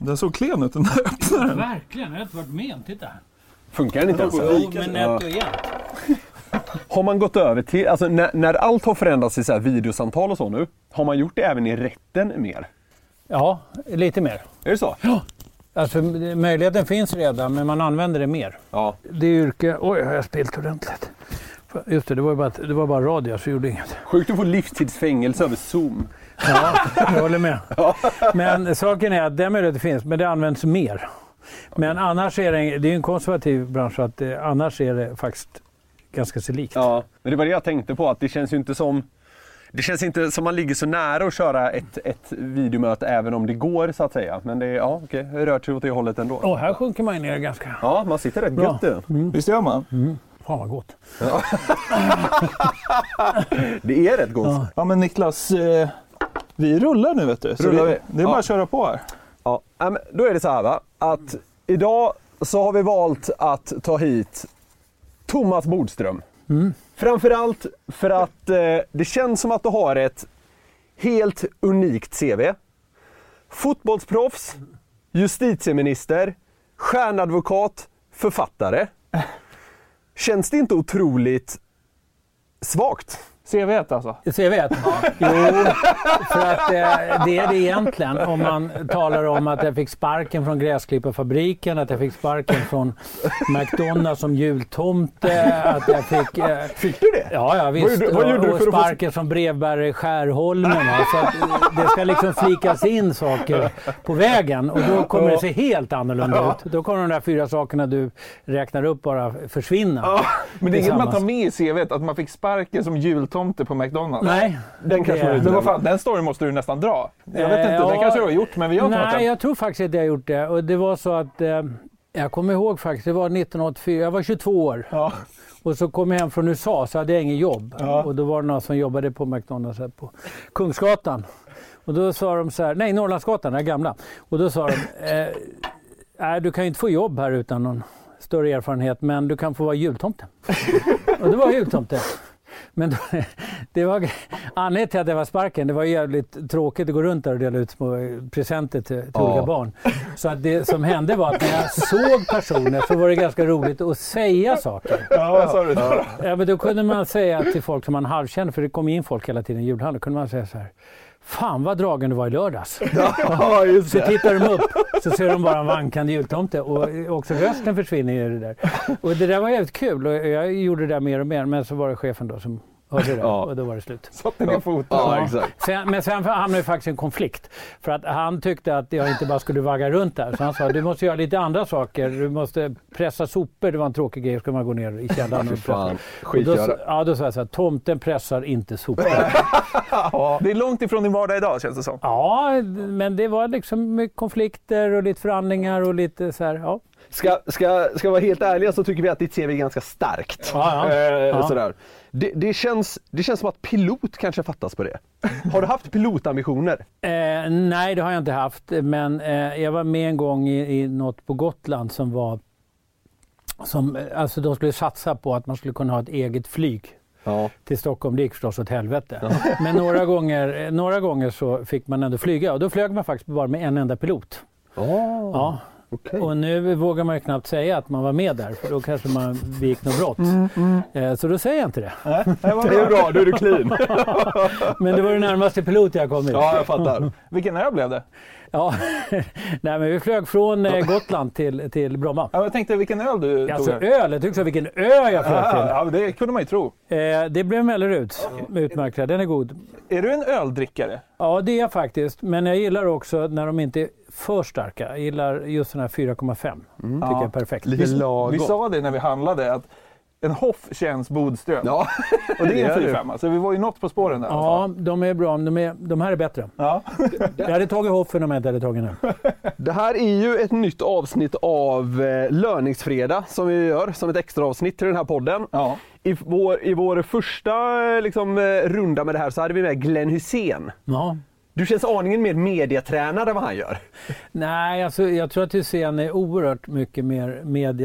Den såg klen ut, den där öppnaren. Verkligen, jag har inte varit med. Titta. Funkar den inte ens? Jo, men nätt och jämnt. Har man gått över till, alltså när allt har förändrats i så här videosamtal och så nu, har man gjort det även i rätten mer? Ja, lite mer. Är det så? Ja. Alltså möjligheten finns redan, men man använder det mer. Ja. Det yrke... Oj, har jag spilt ordentligt. Just det, det var bara radio så gjorde inget. Sjukt att få livstidsfängelse över Zoom. Ja, jag håller med. Men saken är att den möjligheten finns, men det används mer. Men annars är det är en konservativ bransch, så att annars är det faktiskt ganska så likt. Ja, men det var det jag tänkte på, att det känns ju inte som... Det känns inte som man ligger så nära att köra ett videomöte även om det går, så att säga. Men det är, ja, okej, det rör sig åt det hållet ändå. Här sjunker man ner ganska... Ja, man sitter rätt gött du. Visst gör man? Fan vad gott. Ja. Det är rätt gott. Ja, men Niklas, vi rullar nu, vet du. Så Rullar vi? Det är bara att köra på här. Ja, men då är det så här, va? Att idag så har vi valt att ta hit Thomas Bodström. Framförallt för att det känns som att du har ett helt unikt CV. Fotbollsproffs, justitieminister, stjärnadvokat, författare. Känns det inte otroligt svagt? CV1 alltså? CV1? Jo, för att det är det egentligen. Om man talar om att jag fick sparken från gräsklipparfabriken, att jag fick sparken från McDonalds som jultomte, att jag fick... Fick du det? Ja, visst. Vad gjorde du och för att sparken som brevbärare i Skärholmen. Så att det ska liksom flikas in saker på vägen, och då kommer det se helt annorlunda ut. Då kommer de där 4 sakerna du räknar upp bara försvinna. Ja, men det är inget man tar med i CV:t, att man fick sparken som jultomte på McDonalds. Nej. Den kanske var Men vad fan, den storyn måste du nästan dra. Jag vet inte, den kanske du har gjort, men vi har inte Nej, jag tror faktiskt att jag har gjort det. Och det var så att, jag kommer ihåg faktiskt, det var 1984, jag var 22 år. Ja. Och så kom jag hem från USA, så hade jag ingen jobb. Ja. Och då var det någon som jobbade på McDonalds här på Kungsgatan. Och då sa de så här, nej, Norrlandsgatan, den gamla. Och då sa de, du kan ju inte få jobb här utan någon större erfarenhet, men du kan få vara jultomte. Och det var jultomte. Men då, det var anledningen till att det var sparken. Det var jävligt tråkigt att gå runt där och dela ut små presenter till olika barn. Så att det som hände var att när jag såg personer så var det ganska roligt att säga saker. Ja, vad sa du? Ja, men då kunde man säga till folk som man halvkände, för det kom in folk hela tiden i julhandeln, kunde man säga så här: fan vad dragen du var i lördags. Ja, just det. Så tittar de upp så ser de bara en vankande jultomte, och också rösten försvinner i det där. Och det där var jävligt kul, och jag gjorde det där mer och mer, men så var det chefen då som hörde det, och då var det slut. Satte ner foten. Ja, exakt. Men sen hamnade det faktiskt en konflikt, för att han tyckte att jag inte bara skulle vagga runt där, så han sa, du måste göra lite andra saker, du måste pressa sopor, det var en tråkig grej, ska man gå ner i källaren och pressa. Då sa jag så här, tomten pressar inte sopor. Det är långt ifrån din vardag idag, känns det som. Ja, men det var liksom konflikter och lite förhandlingar och lite så här, ja. Ska vara helt ärliga så tycker vi att ditt CV är ganska starkt. Sådär. Det känns som att pilot kanske fattas på det. Har du haft pilotambitioner? Nej, det har jag inte haft. Men jag var med en gång i något på Gotland som var... Alltså de skulle satsa på att man skulle kunna ha ett eget flyg till Stockholm. Det gick förstås åt helvete. Ja. Men några gånger så fick man ändå flyga. Och då flög man faktiskt bara med en enda pilot. Ja. Okay. Och nu vågar man ju knappt säga att man var med där, för då kanske man begick något brott. Så då säger jag inte det. Det är bra, då är du clean. Men det var det närmaste pilot jag kom i. Ja, jag fattar. Vilken öl blev det? Ja, nej, men vi flög från Gotland till Bromma. Ja, jag tänkte vilken öl du tog. Alltså öl, jag tyckte så vilken öl jag flög till. Ja, det kunde man ju tro. Det blev Mellerud, utmärkt, den är god. Är du en öldrickare? Ja, det är jag faktiskt. Men jag gillar också när de inte är för starka. Jag gillar just den här 4,5. Tycker jag är perfekt. Vi sa det när vi handlade, att en Hoff känns Bodström. Ja. Och det är en 4,5. Så vi var ju något på spåren där. Ja, de är bra. De här är bättre. Ja. Jag hade tagit Hoffen om jag inte hade tagit den. Det här är ju ett nytt avsnitt av Löningsfredag som vi gör som ett extra avsnitt till den här podden. Ja. I vår första runda med det här så hade vi med Glenn Hussein. Ja. Du känns aningen mer mediatränad än vad han gör. Nej, alltså, jag tror att Hussein är oerhört mycket mer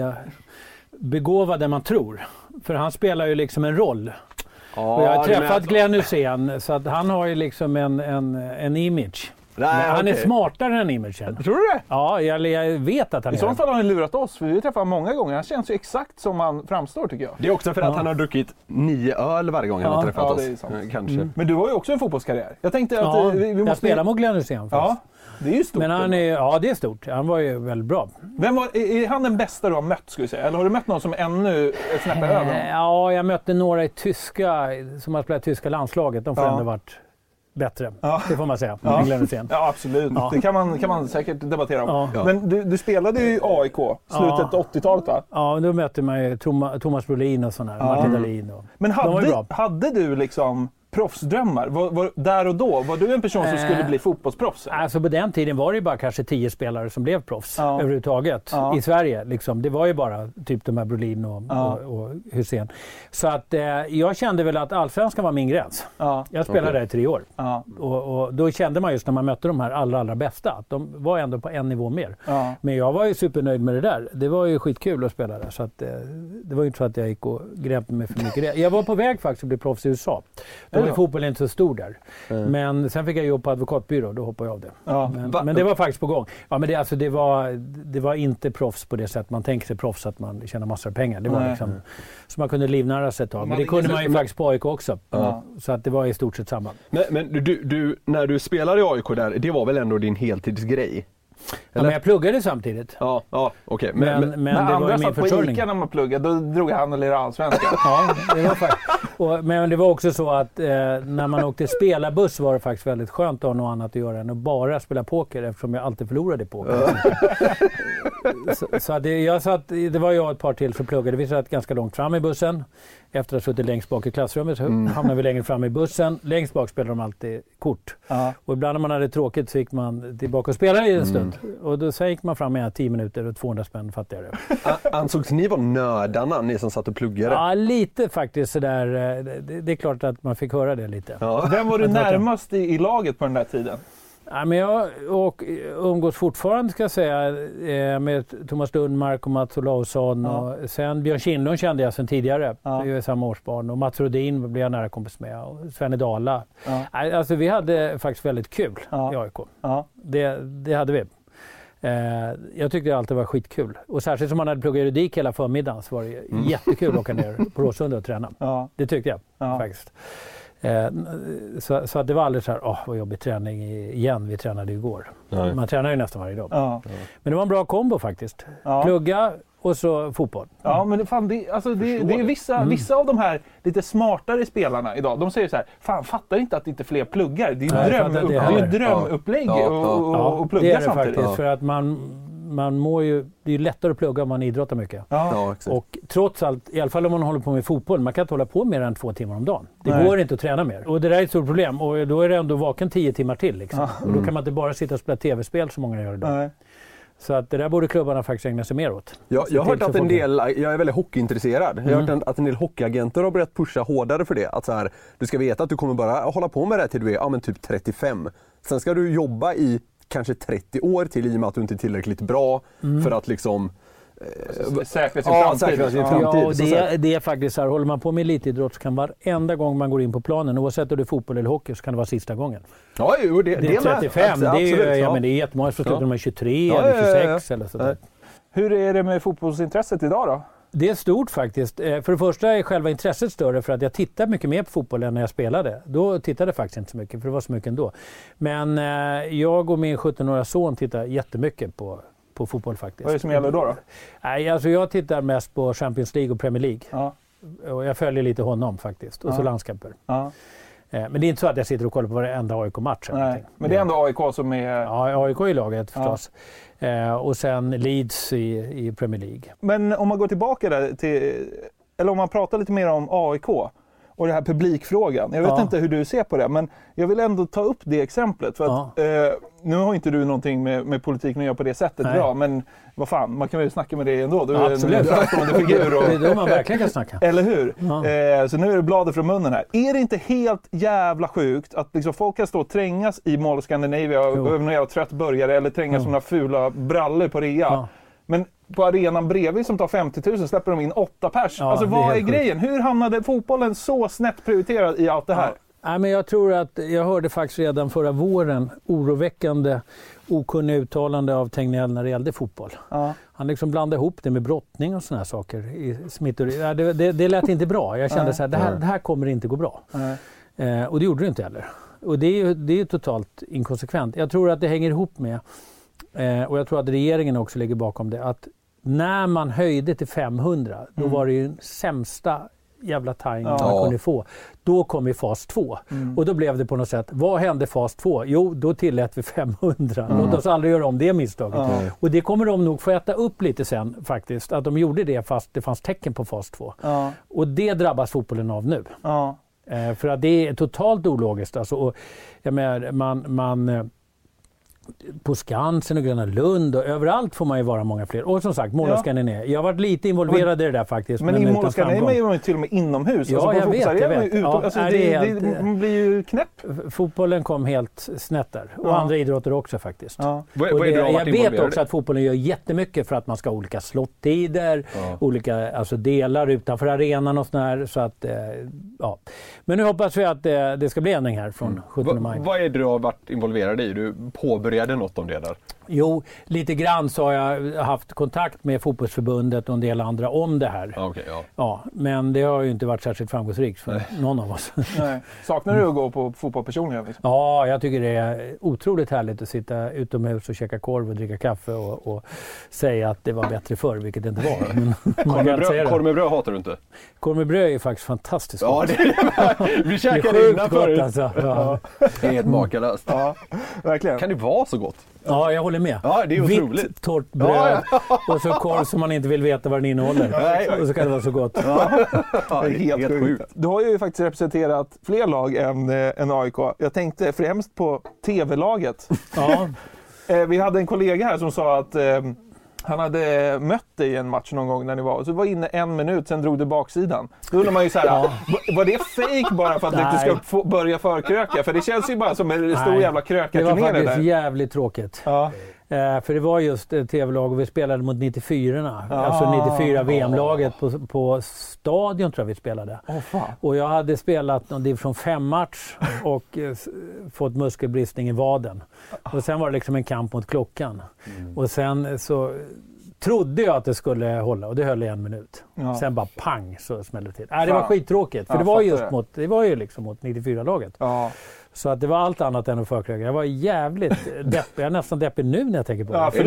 mediabegåvad än man tror. För han spelar ju liksom en roll. Och jag har träffat Glenn Hussein, så att han har ju liksom en image. Nej, han är smartare än Imerchen. Tror du det? Ja, jag vet att han är. I så fall har han lurat oss, för vi träffar honom många gånger. Han känns ju exakt som han framstår, tycker jag. Det är också för att han har druckit 9 öl varje gång han har träffat oss. Det är sant. Kanske. Men du har ju också en fotbollskarriär. Jag tänkte att vi måste... Jag spelar mot Glenn Hysén. Ja, det är ju stort. Men det är stort. Han var ju väldigt bra. Är han den bästa du har mött, skulle jag säga? Eller har du mött någon som ännu är snäppare över honom? Ja, jag mötte några i som har spelat tyska landslaget. De får ändå varit bättre. Ja. Det får man säga. Ja, absolut. Ja. Det kan man säkert debattera om. Ja. Men du spelade ju i AIK slutet av 80-talet, va? Ja, då mötte man ju Thomas Brolin och sådär. Martin Dahlin. Men hade du liksom proffsdrömmar? Där och då, var du en person som skulle bli fotbollsproffs? Alltså på den tiden var det ju bara kanske 10 spelare som blev proffs överhuvudtaget i Sverige. Liksom. Det var ju bara typ de här Brolin och Hysén. Så att jag kände väl att allsvenskan var min gräns. Jag spelade där i 3 år. Och då kände man just när man mötte de här allra bästa att de var ändå på en nivå mer. Men jag var ju supernöjd med det där. Det var ju skitkul att spela där. Så att, det var ju inte så att jag gick och grämde mig för mycket. Jag var på väg faktiskt att bli proffs i USA. Fotbollen inte så stor där. Men sen fick jag jobb på advokatbyrå, då hoppade jag av det. Men det var faktiskt på gång. Ja, men det var inte proffs på det sätt man tänker sig proffs, att man tjänar massor av pengar. Det var liksom så man kunde livnära sig ett tag. Men det kunde man ju faktiskt på AIK också. Så att det var i stort sett samma. Men du, när du spelade i AIK där, det var väl ändå din heltidsgrej? Ja, men jag pluggade samtidigt. Ja, okej. Men det var ju min försörjning. På ICA när man pluggade, då drog han och lirade allsvenskan. Ja, det var faktiskt. Men det var också så att när man åkte spelarbuss var det faktiskt väldigt skönt att ha något annat att göra än att bara spela poker, eftersom jag alltid förlorade i poker. så det var jag ett par till som pluggade. Vi satt ganska långt fram i bussen. Efter att ha suttit längst bak i klassrummet så hamnade vi längre fram i bussen. Längst bak spelade de alltid kort. Och ibland när man hade tråkigt så gick man tillbaka och spelade i en stund. Och då gick man fram med 10 minuter och 200 spänn fattigare. Ansågs ni vara nördarna, ni som satt och pluggade? Ja, lite faktiskt sådär. Det är klart att man fick höra det lite. Ja. Vem var du närmast i laget på den där tiden? Ja, men jag umgås fortfarande, ska jag säga, med Thomas Lundmark och Mats Olausson. Och sen Björn Kindlund kände jag sedan tidigare. Det är ju samma årsbarn. Och Mats Rodin blev jag nära kompis med. Och Sven Dala. Alltså vi hade faktiskt väldigt kul i AIK. Det hade vi. Jag tyckte det alltid var skitkul. Och särskilt som man hade pluggat juridik hela förmiddagen så var det jättekul att åka ner på Råsunda och träna. Det tyckte jag faktiskt. Så att det var aldrig så här, vad jobbig träning igen, vi tränade igår. Man tränar ju nästan varje dag. Men det var en bra kombo faktiskt. Plugga och så fotboll. Ja, men fan, det är vissa av de här lite smartare spelarna idag, de säger så här, fan, fattar inte att det inte fler pluggar. Det är ju drömupplägg och plugga det är det samtidigt. Faktiskt, för att man mår ju, det är ju lättare att plugga om man idrottar mycket. Och trots allt, i alla fall om man håller på med fotboll, man kan inte hålla på mer än 2 timmar om dagen. Det går inte att träna mer. Och det där är ett stort problem. Och då är det ändå vaken 10 timmar till. Liksom. Och då kan man inte bara sitta och spela tv-spel som många gör idag. Så att det där borde klubbarna faktiskt ägna sig mer åt. Jag har hört att jag är väldigt hockeyintresserad. Jag har hört att en del hockeyagenter har börjat pusha hårdare för det. Att så här, du ska veta att du kommer bara hålla på med det här till du är typ 35. Sen ska du jobba i kanske 30 år till, i och med att du inte är tillräckligt bra för att liksom säkra sin framtid. Det är faktiskt så här, håller man på med elitidrott så kan varenda gång man går in på planen, oavsett om det är fotboll eller hockey, så kan det vara sista gången. Ja, jo, det är 35, det är ju, men det är jättemånga som slutar med 23 eller 26 eller sådär. Hur är det med fotbollsintresset idag då? Det är stort faktiskt. För det första är själva intresset större för att jag tittar mycket mer på fotboll än när jag spelade. Då tittade jag faktiskt inte så mycket, för det var så mycket ändå. Men jag och min 17-åriga son tittar jättemycket på fotboll faktiskt. Vad är det som gäller då? Nej, alltså jag tittar mest på Champions League och Premier League. Och jag följer lite honom faktiskt. Och så landskamper. Men det är inte så att jag sitter och kollar på varenda AIK-match. Men det är ändå AIK som är... Ja, AIK i laget förstås. Och sen Leeds i Premier League. Men om man går tillbaka där till... Eller om man pratar lite mer om AIK och det här publikfrågan. Jag vet inte hur du ser på det, men jag vill ändå ta upp det exemplet. För att, nu har inte du någonting med politiken att göra på det sättet idag, men vad fan, man kan väl snacka med det ändå. Du är absolut. En figur. Och, det är då man verkligen kan snacka. Eller hur? Så nu är det bladet från munnen här. Är det inte helt jävla sjukt att liksom folk kan stå och trängas i Mall of Scandinavia och över någon jävla trött burgare eller trängas som några fula brallor på rea? Men på arenan bredvid som tar 50 000 släpper de in 8 pers. Alltså vad är grejen? Hur hamnade fotbollen så snett prioriterad i allt det här? Nej, men jag tror att jag hörde faktiskt redan förra våren oroväckande okunniga uttalande av Tegnell när det gällde fotboll. Ja. Han liksom blandade ihop det med brottning och såna här saker i smittor. Det lät inte bra. Jag kände så här, det här kommer inte gå bra. Och det gjorde det inte heller. Och det är totalt inkonsekvent. Jag tror att det hänger ihop med, och jag tror att regeringen också ligger bakom det, att när man höjde till 500, då var det ju den sämsta jävla timing man kunde få. Då kom i fas 2. Och då blev det på något sätt, vad hände fas 2? Jo, då tillät vi 500. Låt oss aldrig göra om det misstaget. Och det kommer de nog få äta upp lite sen faktiskt. Att de gjorde det fast det fanns tecken på fas 2. Och det drabbas fotbollen av nu. För att det är totalt ologiskt. Alltså, och, jag menar, man på Skansen och Gröna Lund och överallt får man ju vara många fler. Och som sagt, Mall of Scandinavia. Jag har varit lite involverad i det där faktiskt. Men i Mall of Scandinavia är man ju till och med inomhus. Ja, alltså, jag vet. Det blir ju knäpp. Fotbollen kom helt snett där. Och andra idrotter också faktiskt. Jag vet också att fotbollen gör jättemycket för att man ska ha olika slottider, olika delar utanför arenan och sådär. Så att, Men nu hoppas vi att det ska bli ändring här från 17 maj. Vad är det du har varit involverad i? Du påbörjade något om det där? Jo, lite grann så har jag haft kontakt med fotbollsförbundet och en del andra om det här. Men det har ju inte varit särskilt framgångsrikt för någon av oss. Nej. Saknar du att gå på fotboll personligen? Liksom? Ja, jag tycker det är otroligt härligt att sitta utomhus och käka korv och dricka kaffe och säga att det var bättre förr, vilket det inte var. Men korv med bröd hatar du inte? Korv med bröd är faktiskt fantastiskt gott. Ja, vi käkade innan förut. Alltså. Det är helt makalöst. Ja, verkligen. Kan det vara så gott? Ja, jag håller med. Ja, det är otroligt. Vitt, torrt bröd och så korv som man inte vill veta vad den innehåller. Och så kan det vara så gott. Det är helt sjukt. Du har ju faktiskt representerat fler lag än AIK. Jag tänkte främst på TV-laget. Vi hade en kollega här som sa att han hade mött dig i en match någon gång när ni var. Så du var inne 1 minut, sen drog du baksidan. Då undrar man ju så här, var det fake bara för att du inte ska börja förkröka? För det känns ju bara som en stor jävla krökarturné. Det var faktiskt jävligt tråkigt. För det var just TV-lag och vi spelade mot 94-orna. Alltså 94 VM-laget på Stadion tror jag vi spelade. Och jag hade spelat någon division 5-match och fått muskelbristning i vaden. Och sen var det liksom en kamp mot klockan. Och sen så trodde jag att det skulle hålla och det höll i 1 minut. Sen bara pang så smällde det till. Det var skittråkigt för det var ju liksom mot 94-laget. Så att det var allt annat än att förkröka. Jag var jävligt deppig. Jag är nästan deppig nu när jag tänker på det.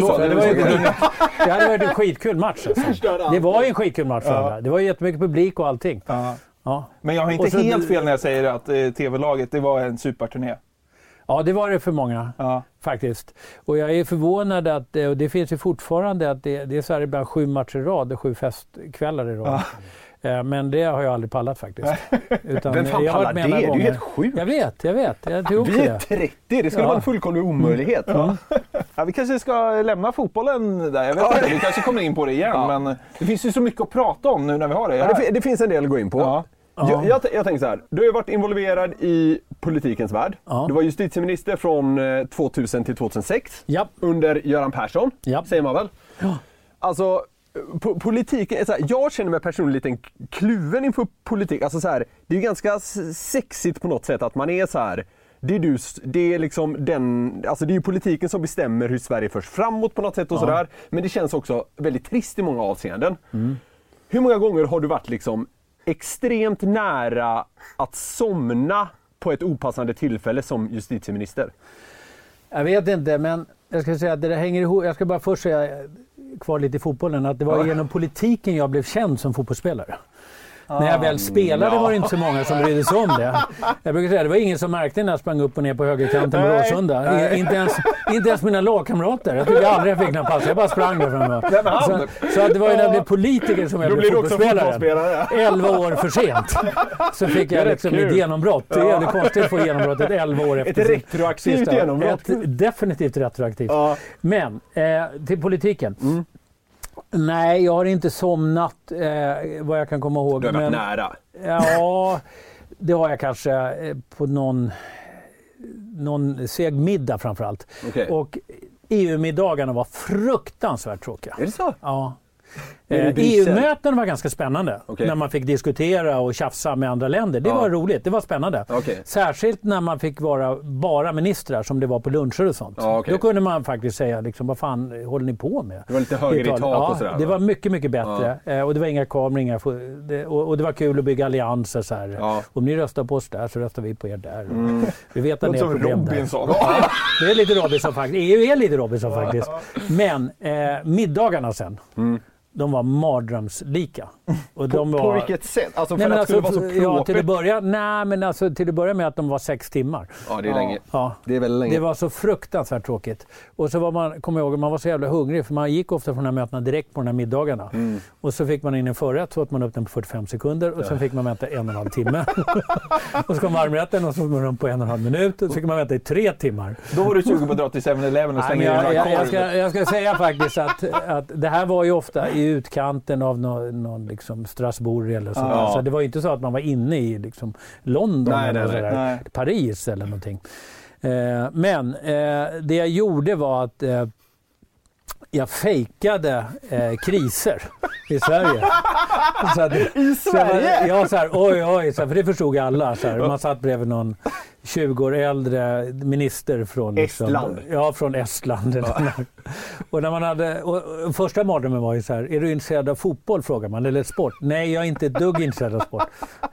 Det hade varit en skitkul match. Alltså. Det var ju en skitkul match. Det var ju jättemycket publik och allting. Men jag har inte helt fel när jag säger att TV-laget det var en superturné. Ja, det var det för många faktiskt. Och jag är förvånad att, och det finns ju fortfarande, att det är så här ibland 7 matcher i rad och 7 festkvällar i rad. Men det har jag aldrig pallat faktiskt. Utan vem fan pallar det? Det är ju helt sjukt. Jag vet. Jag vi är 30, det skulle vara en fullkomlig omöjlighet. Vi kanske ska lämna fotbollen där. Jag vet inte, vi kanske kommer in på det igen. Men det finns ju så mycket att prata om nu när vi har det här. Det finns en del att gå in på. Jag tänker så här, du har varit involverad i politikens värld. Du var justitieminister från 2000 till 2006 under Göran Persson, säger man väl? Alltså, politiken är så här, jag känner mig personligen lite kluven inför politik. Alltså så här, det är ju ganska sexigt på något sätt att man är så här. Det är liksom alltså det är ju politiken som bestämmer hur Sverige förs framåt på något sätt och sådär. Men det känns också väldigt trist i många avseenden. Hur många gånger har du varit liksom extremt nära att somna på ett opassande tillfälle som justitieminister? Jag vet inte, men jag ska säga att det hänger ihop. Jag ska bara först säga kvar lite i fotbollen att det var genom politiken jag blev känd som fotbollsspelare. När jag väl spelade var det inte så många som brydde sig om det. Jag brukar säga att det var ingen som märkte när jag sprang upp och ner på högerkanten med Råsunda. Inte ens mina lagkamrater. Jag tycker aldrig jag fick någon pass. Jag bara sprang där framme. Så att det var ju när jag blev politiker som jag blev fotbollsspelare. 11 år för sent. Så fick jag liksom ett genombrott. Det är jävligt konstigt att få genombrottet 11 år efter. Ett retroaktivt genombrott. Ett definitivt retroaktivt. Men till politiken. Nej, jag har inte somnat vad jag kan komma ihåg. Du har varit nära. Ja, det har jag kanske på någon seg middag framförallt. Och EU-middagarna var fruktansvärt tråkiga. Är det så? Ja. EU-möten var ganska spännande. När man fick diskutera och tjafsa med andra länder. Det var roligt, det var spännande. Särskilt när man fick vara bara ministrar som det var på luncher och sånt. Då kunde man faktiskt säga liksom, vad fan håller ni på med? Det var lite högre i tak och sådär. Det var mycket, mycket bättre. Och det var inga kameror, och det var kul att bygga allianser så här. Om ni röstar på oss där så röstar vi på er där. Vi vet att ni har problem där. Det är lite Robinson faktiskt. EU är lite Robinson faktiskt. Men middagarna sen. De var mardrömslika. Och på vilket sätt? Alltså för att det skulle vara så plåpigt? Till att börja med att de var 6 timmar. Ja, det är länge. Ja. Det är väldigt länge. Det var så fruktansvärt tråkigt. Och så var man, kommer jag ihåg, man var så jävla hungrig för man gick ofta från de här mötena direkt på de här middagarna. Och så fick man in en förrätt så åt man upp den på 45 sekunder och sen fick man vänta 1,5 timme. Och så kom varmrätten och så var de på 1,5 minut och så fick man vänta i 3 timmar. Då var du sugen på att dra till 7-Eleven och slänga jag ska säga faktiskt att det här var ju ofta i utkanten av någon liksom Strasbourg eller så. Så det var ju inte så att man var inne i liksom London eller Paris eller någonting. Men det jag gjorde var att jag fejkade kriser i Sverige. I Sverige? Oj, för det förstod alla. Man satt bredvid någon 20 år äldre minister från Estland. Från Estland. Och när man hade, och första mardrömmen var ju så här: är du intresserad av fotboll, frågar man, eller sport? Nej, jag är inte ett dugg intresserad av sport.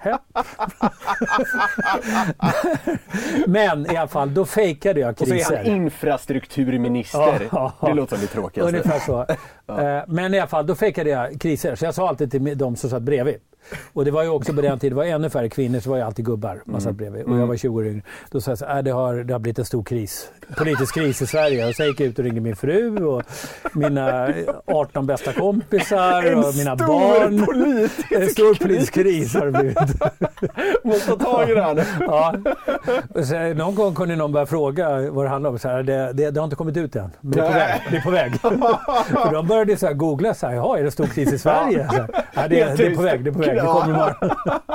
Men i alla fall, då fejkade jag kriser. Och så är han infrastrukturminister. Det låter som det tråkigaste. Ungefär så. Men i alla fall, då fejkade jag kriser. Så jag sa alltid till dem som satt bredvid. Och det var ju också på den tiden, det var ännu färre kvinnor, så var jag alltid gubbar man satt bredvid. Och jag var 20 år yngre. Då sa jag så här, det har blivit en stor kris. Politisk kris i Sverige. Och så gick jag ut och ringde min fru och mina 18 bästa kompisar och mina barn. En stor politisk kris har det blivit. Måste ta tag i det här. Så någon gång kunde någon börja fråga vad det handlar om. Så här, det har inte kommit ut än. Men det är på väg. För de började så här googla så här, är det stor kris i Sverige? Så här, det är på väg. Det kommer imorgon.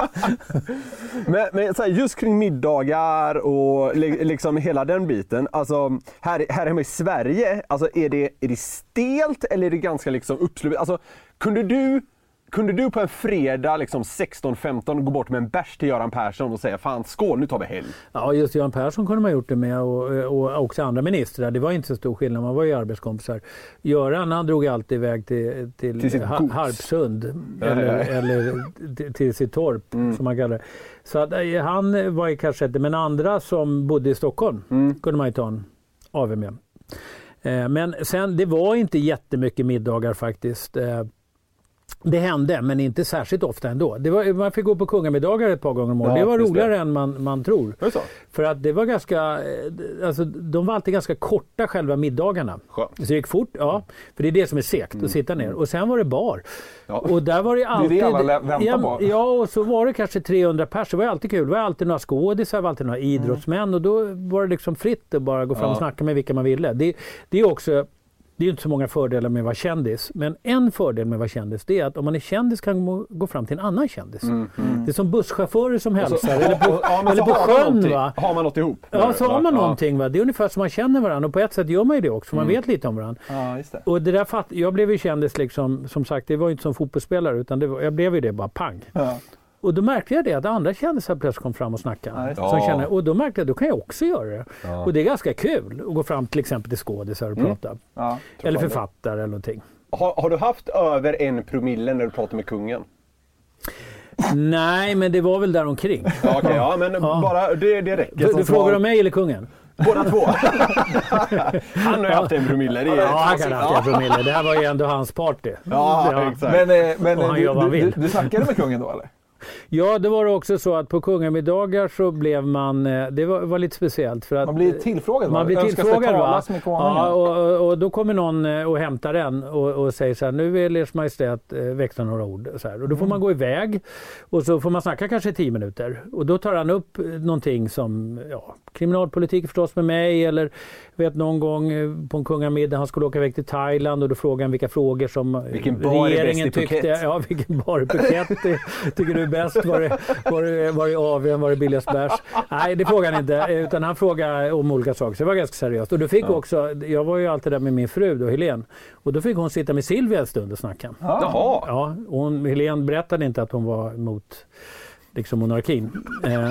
Men så här, just kring middagar och liksom hela den biten, alltså här hemma i Sverige, alltså är det stelt eller är det ganska liksom uppsluppet? Alltså kunde du på en fredag liksom 16-15 gå bort med en bärs till Göran Persson och säga fan skål, nu tar vi helg? Ja, just Göran Persson kunde man gjort det med och också andra ministrar. Det var inte så stor skillnad, man var ju arbetskompisar. Göran, han drog alltid iväg till Harpsund eller till sitt torp som man kallar det. Så att, han var ju kanske inte, men andra som bodde i Stockholm kunde man ju ta en AV med. Men sen, det var inte jättemycket middagar faktiskt. Det hände, men inte särskilt ofta ändå. Man fick gå på kungamiddagar ett par gånger om året. Det var roligare än man tror. Det så? För att det var ganska, alltså, de var alltid ganska korta själva middagarna. Skönt. Så det gick fort, för det är det som är segt att sitta ner. Och sen var det bar. Och där var det alltid... Det är det alla väntar på. Ja, och så var det kanske 300 pers. Det var alltid kul. Det var alltid några skådisar, det var alltid några idrottsmän. Och då var det liksom fritt att bara gå fram och snacka med vilka man ville. Det är också... Det är ju inte så många fördelar med att vara kändis. Men en fördel med att vara kändis, det är att om man är kändis kan man gå fram till en annan kändis. Det är som busschaufförer som hälsar. Eller på sjön, va? Har man något ihop? Ja, så har man någonting, va? Det är ungefär som man känner varandra. Och på ett sätt gör man ju det också. Man vet lite om varandra. Ja, just det. Och det där jag blev ju kändis liksom, som sagt, det var ju inte som fotbollsspelare. Utan jag blev ju det bara pang. Ja. Och då märkte jag det att andra kändisar plötsligt kom fram och snackade. Och då märkte jag att då kan jag också göra det. Ja. Och det är ganska kul att gå fram till exempel till skådisar och prata. Ja, eller författare eller någonting. Har du haft över 1 promille när du pratar med kungen? Nej, men det var väl där omkring. Men bara det räcker. Du frågar om mig eller kungen? Båda två. Han har ju haft 1 promille. Han kan ha haft 1 promille. Det här var ju ändå hans party. Exakt. Men du snackade med kungen då eller? Ja, det var också så att på kungamiddagar så blev man, det var lite speciellt för att man blir tillfrågad. Man blir tillfrågad, va? Ja, och då kommer någon och hämtar en och säger så här: nu vill Ers Majestät växla några ord så här. Och då får man gå iväg och så får man snacka kanske 10 minuter och då tar han upp någonting som kriminalpolitik förstås med mig, eller vet någon gång på en kungamiddag han skulle åka iväg till Thailand och då frågade han vilka frågor som regeringen tyckte. Ja, vilken bar i Phuket tycker du är bäst? Var det AWn? Var det billigast bärs? Nej, det frågade han inte. Utan han frågade om olika saker. Så det var ganska seriöst. Och då fick också, jag var ju alltid där med min fru då, Helene. Och då fick hon sitta med Silvia en stund och snacka. Jaha. Ja, Helene berättade inte att hon var emot liksom monarkin.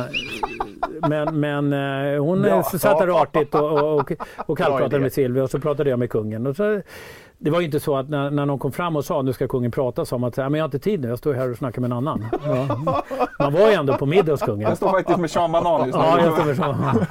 Men hon satt där artigt och kallpratade med Silvia och så pratade jag med kungen. Och så, det var ju inte så att när någon kom fram och sa nu ska kungen prata så att men jag har inte tid nu, jag står här och snackar med en annan. Ja. Man var ju ändå på middag hos kungen. Jag står faktiskt med Sean Banan just nu. Ja, jag står med Sean.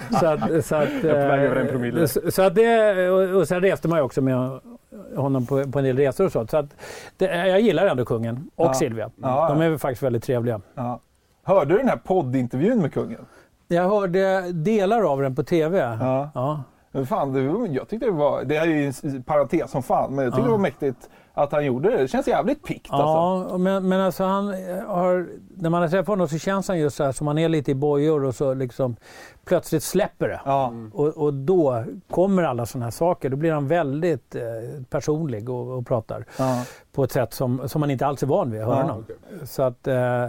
Så att det, och sen reste man ju också med honom på en del resor och så att jag gillar ändå kungen och Silvia. De är faktiskt väldigt trevliga. Ja. Hörde du den här poddintervjun med kungen? Jag hörde delar av den på TV. Ja. Fan, jag tyckte det är ju en parentes som fan, men jag tyckte det var mäktigt att han gjorde det. Det känns jävligt pikt alltså. Men alltså han har, när man har träffat honom så känns han just så här som han är lite i bojor och så liksom plötsligt släpper det. Och då kommer alla sådana här saker. Då blir han väldigt personlig och pratar på ett sätt som man inte alls är van vid att höra honom. Så att,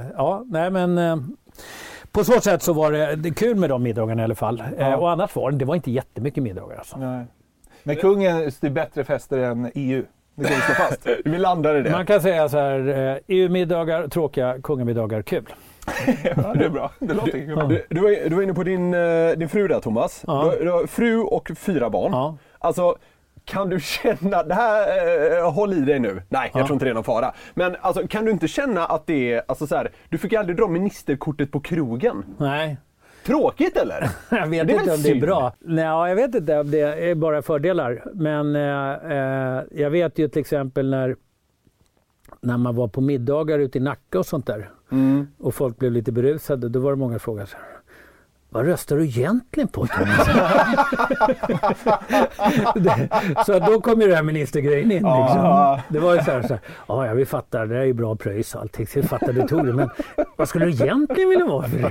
på så sätt så var det kul med de middagarna i alla fall. Och annars det var inte jättemycket middagar. Alltså. Nej. Men kungen är bättre fester än EU. Det kan vi slå fast. Vi landar i det. Man kan säga så här, EU-middagar, tråkiga, kungamiddagar, kul. Ja, det är bra. Det låter kul. Du var inne på din fru där, Thomas. Du har fru och 4 barn. Ja. Alltså, kan du känna, det här, håll i dig nu. Nej, jag tror inte det är någon fara. Men alltså, kan du inte känna att det är, alltså så här, du fick aldrig dra ministerkortet på krogen? Nej. Tråkigt eller? Jag vet inte om det är bra. Nej, jag vet inte om det är bara fördelar. Men jag vet ju till exempel när man var på middagar ute i Nacka och sånt där. Och folk blev lite berusade. Då var det många frågor så här. Vad röstar du egentligen på? Så då kom ju det här ministergrejen in. Liksom. Det var ju så här, ja vi fattar, det är ju bra pröjs och allting. Så jag fattar, du tog det, men vad skulle du egentligen vilja vara för det?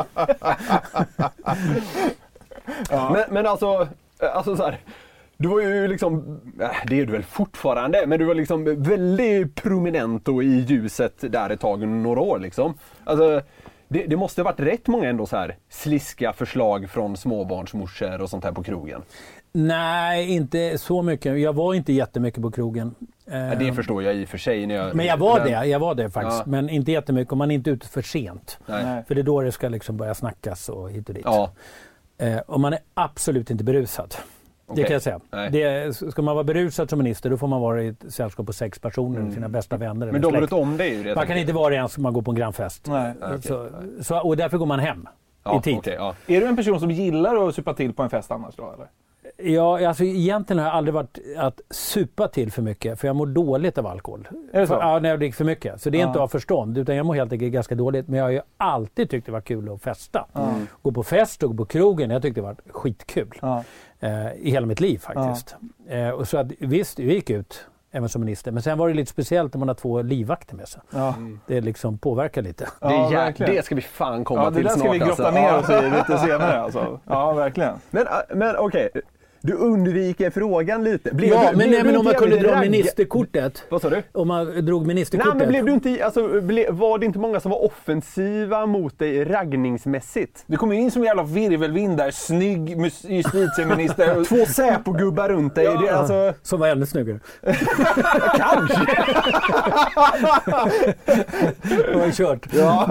Men alltså så här, du var ju liksom, det är du väl fortfarande, men du var liksom väldigt prominent och i ljuset där ett tag, några år liksom. Alltså, det måste ha varit rätt många ändå så här sliska förslag från småbarnsmorsor och sånt här på krogen. Nej, inte så mycket. Jag var inte jättemycket på krogen. Det förstår jag i och för sig. Men jag var det faktiskt. Ja. Men inte jättemycket om man inte är ute för sent. Nej. För det är då det ska liksom börja snackas och hit och dit. Ja. Och man är absolut inte berusad. Det kan jag säga. Ska man vara berusad som minister, då får man vara i ett sällskap på 6 personer, sina bästa vänner. Men de vet om det ju. Man kan inte vara det ens om man går på en grannfest. Och därför går man hem i tid. Okay, ja. Är du en person som gillar att supa till på en fest annars då, eller? Ja, alltså egentligen har jag aldrig varit att supa till för mycket, för jag mår dåligt av alkohol. Är det så? När jag dricker för mycket. Så det är inte av förstånd, utan jag mår helt enkelt ganska dåligt. Men jag har ju alltid tyckt det var kul att festa. Gå på fest och gå på krogen, jag tyckte det var skitkul. I hela mitt liv faktiskt. Och så att visst, vi gick ut även som minister. Men sen var det lite speciellt när man har 2 livvakter med sig. Det liksom påverkar lite. Det ska vi fan komma till snart. Det där ska vi grotta ner oss i lite senare. Alltså. Ja, verkligen. Men okej. Du undviker frågan lite. Men om man kunde dra ministerkortet. Vad sa du? Om man drog ministerkortet. Nej, men blev du inte, var det inte många som var offensiva mot dig raggningsmässigt? Det kom in som en jävla virvelvind där. Snygg justitieminister. 2 säpogubbar runt dig. Det, alltså... Som var ännu snyggare. Kanske. Det var kört.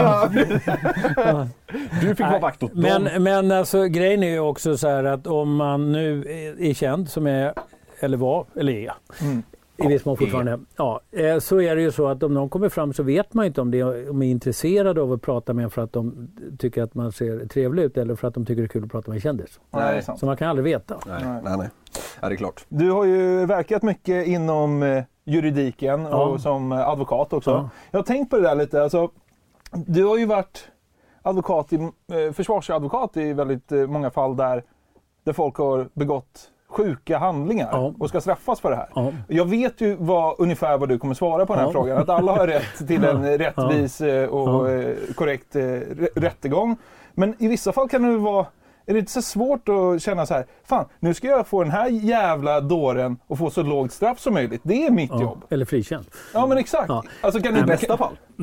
Du fick vara vakt åt dem. Men alltså, grejen är ju också så här att om man nu är känd som är, eller var, eller är, i viss mån fortfarande, så är det ju så att om någon kommer fram så vet man inte om de är intresserade av att prata med en för att de tycker att man ser trevlig ut eller för att de tycker det är kul att prata med en kändis. Nej. Så man kan aldrig veta. Nej. Ja, det är klart. Du har ju verkat mycket inom juridiken och som advokat också. Jag har tänkt på det där lite. Alltså, du har ju varit försvarsadvokat i väldigt många fall där folk har begått sjuka handlingar och ska straffas för det här. Jag vet ju ungefär vad du kommer svara på den här frågan. Att alla har rätt till en rättvis och korrekt rättegång. Men i vissa fall kan det vara... Är det inte så svårt att känna så här, fan, nu ska jag få den här jävla dåren och få så lågt straff som möjligt. Det är mitt jobb. Eller frikänd. Ja, men exakt. Alltså, kan du i bästa fall.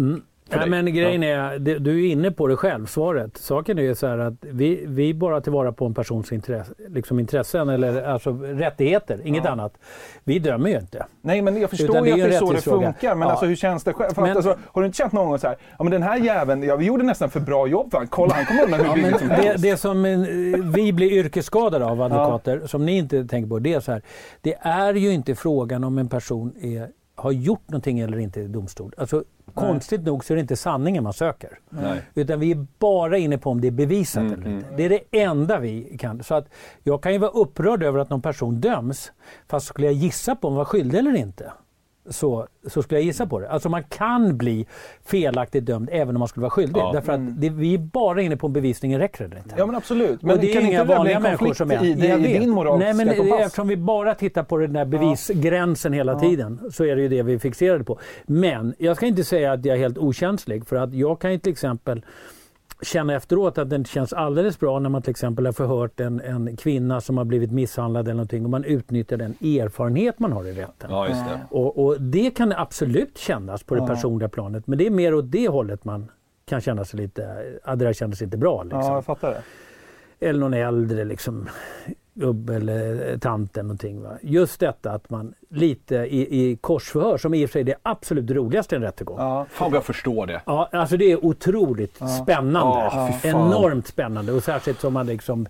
Nej, men grejen är, du är inne på det själv, svaret. Saken är ju så här att vi bara tillvara på en persons intressen eller alltså rättigheter, inget annat. Vi dömer ju inte. Nej, men jag förstår ju att det är så det funkar, men alltså hur känns det själv? Alltså, har du inte känt någon gång så här, ja men den här jäveln, vi gjorde nästan för bra jobb för han. Kolla, han kommer undan hur billigt som helst. Det som vi blir yrkesskadade av advokater, som ni inte tänker på, det är så här, det är ju inte frågan om en person har gjort någonting eller inte i domstol. Alltså konstigt nog så är det inte sanningen man söker. Nej. Utan vi är bara inne på om det är bevisat eller inte. Det är det enda vi kan. Så att jag kan ju vara upprörd över att någon person döms, fast skulle jag gissa på om man var skyldig eller inte. Så skulle jag gissa på det. Alltså man kan bli felaktigt dömd även om man skulle vara skyldig. Därför att vi är bara inne på bevisningen, räcker det inte. Ja men absolut. Men det är inga vanliga människor som är. I din moraliska Nej, men kompass. eftersom vi bara tittar på den där bevisgränsen hela tiden, så är det ju det vi fixerade på. Men jag ska inte säga att jag är helt okänslig, för att jag kan ju till exempel känna efteråt att det inte känns alldeles bra när man till exempel har förhört en kvinna som har blivit misshandlad eller någonting, och man utnyttjar den erfarenhet man har i rätten. Ja, just det. Och det kan absolut kännas på det personliga planet, men det är mer åt det hållet man kan känna sig lite, att det känns inte bra. Liksom. Ja, jag fattar det. Eller någon äldre liksom, gubbe eller tant eller någonting. Va? Just detta att man lite i korsförhör, som i och för sig är det absolut roligaste i en rättegång. Ja, fan jag förstår det. Ja, alltså det är otroligt spännande. Enormt spännande. Och särskilt som man liksom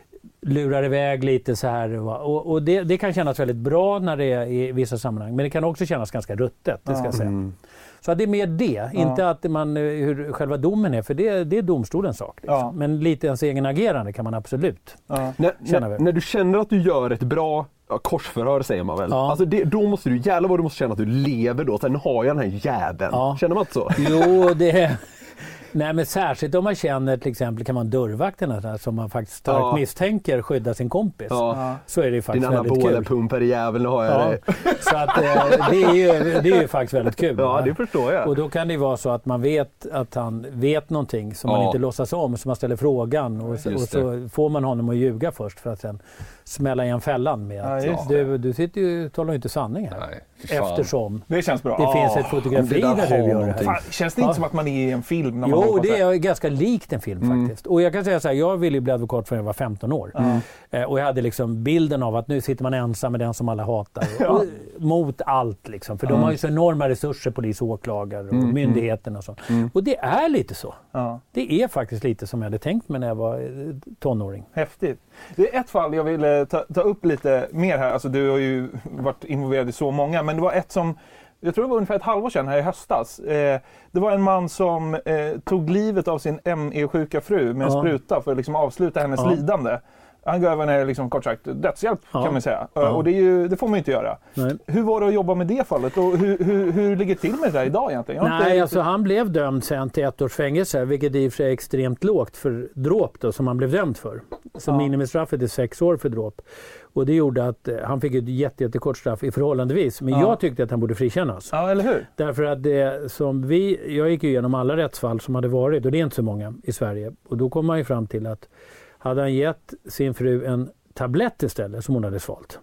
lurar iväg lite så här. Va? Och det kan kännas väldigt bra när det är i vissa sammanhang. Men det kan också kännas ganska ruttet, det ska jag säga. Så det är mer det, inte att man, hur själva domen är, för det är domstolens sak. Liksom. Men lite ens egen agerande kan man absolut känna väl. När du känner att du gör ett bra korsförhör, säger man väl. Alltså då måste du, jävlar vad du måste känna att du lever då. Sen har jag den här jäveln. Känner man inte så? Jo, det Nej, men särskilt om man känner till exempel, kan man dörrvakterna som man faktiskt starkt misstänker skydda sin kompis. Så är det faktiskt väldigt kul. Din anabola-pumpar i jäveln har jag det. Så att det är ju faktiskt väldigt kul. Ja, det förstår jag. Och då kan det ju vara så att man vet att han vet någonting som man inte låtsas om, så man ställer frågan och så får man honom att ljuga först för att sen smälla igen fällan med att du sitter ju, talar ju inte sanning här. Nej, eftersom det känns bra. Det finns ett fotografi där du gör det här. Fan, känns det inte som att man är i en film? När man Jo, det är ganska likt en film faktiskt. Och jag kan säga så här, jag ville ju bli advokat förrän jag var 15 år. Och jag hade liksom bilden av att nu sitter man ensam med den som alla hatar. Mot allt liksom. För de har ju så enorma resurser, polis och åklagare och myndigheterna och sånt. Och det är lite så. Det är faktiskt lite som jag hade tänkt mig när jag var tonåring. Häftigt. Det är ett fall jag vill ta upp lite mer här. Alltså, du har ju varit involverad i så många. Men det var ett som, jag tror det var ungefär ett halvår sedan här i höstas. Det var en man som tog livet av sin ME-sjuka fru med en spruta för att liksom avsluta hennes lidande. Han gav henne liksom, kort sagt dödshjälp kan man säga. Och det får man ju inte göra. Nej. Hur var det att jobba med det fallet? Och hur ligger det till med det där idag egentligen? Alltså han blev dömd sen till 1 års fängelse, vilket i och för sig är extremt lågt för dråp då, som han blev dömd för. Så minimistraffet är 6 år för dråp. Och det gjorde att han fick ett jättekort straff i förhållandevis. Men jag tyckte att han borde frikännas. Ja, eller hur? Därför att det som jag gick igenom alla rättsfall som hade varit, och det är inte så många i Sverige. Och då kom man ju fram till att hade han gett sin fru en tablett istället som hon hade svalt.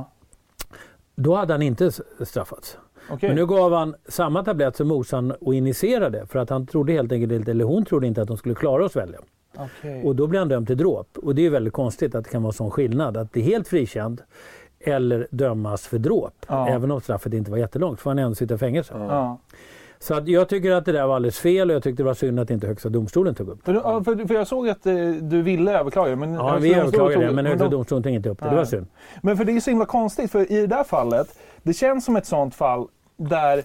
Då hade han inte straffats. Okay. Men nu gav han samma tablett som morsan och injicerade, för att han trodde helt enkelt, eller hon trodde inte att de skulle klara att svälja. Okay. Och då blev han dömd till dråp. Och det är väldigt konstigt att det kan vara sån skillnad. Att det är helt frikänd eller dömas för dråp. Även om straffet inte var jättelångt, för han ändå sitta i fängelse. Så att jag tycker att det där var alldeles fel, och jag tyckte det var synd att inte Högsta domstolen tog upp det. För jag såg att du ville överklaga. Men vi överklagade det, men Högsta domstolen tog inte upp det. Det var synd. Men för det är så himla konstigt, för i det där fallet, det känns som ett sånt fall där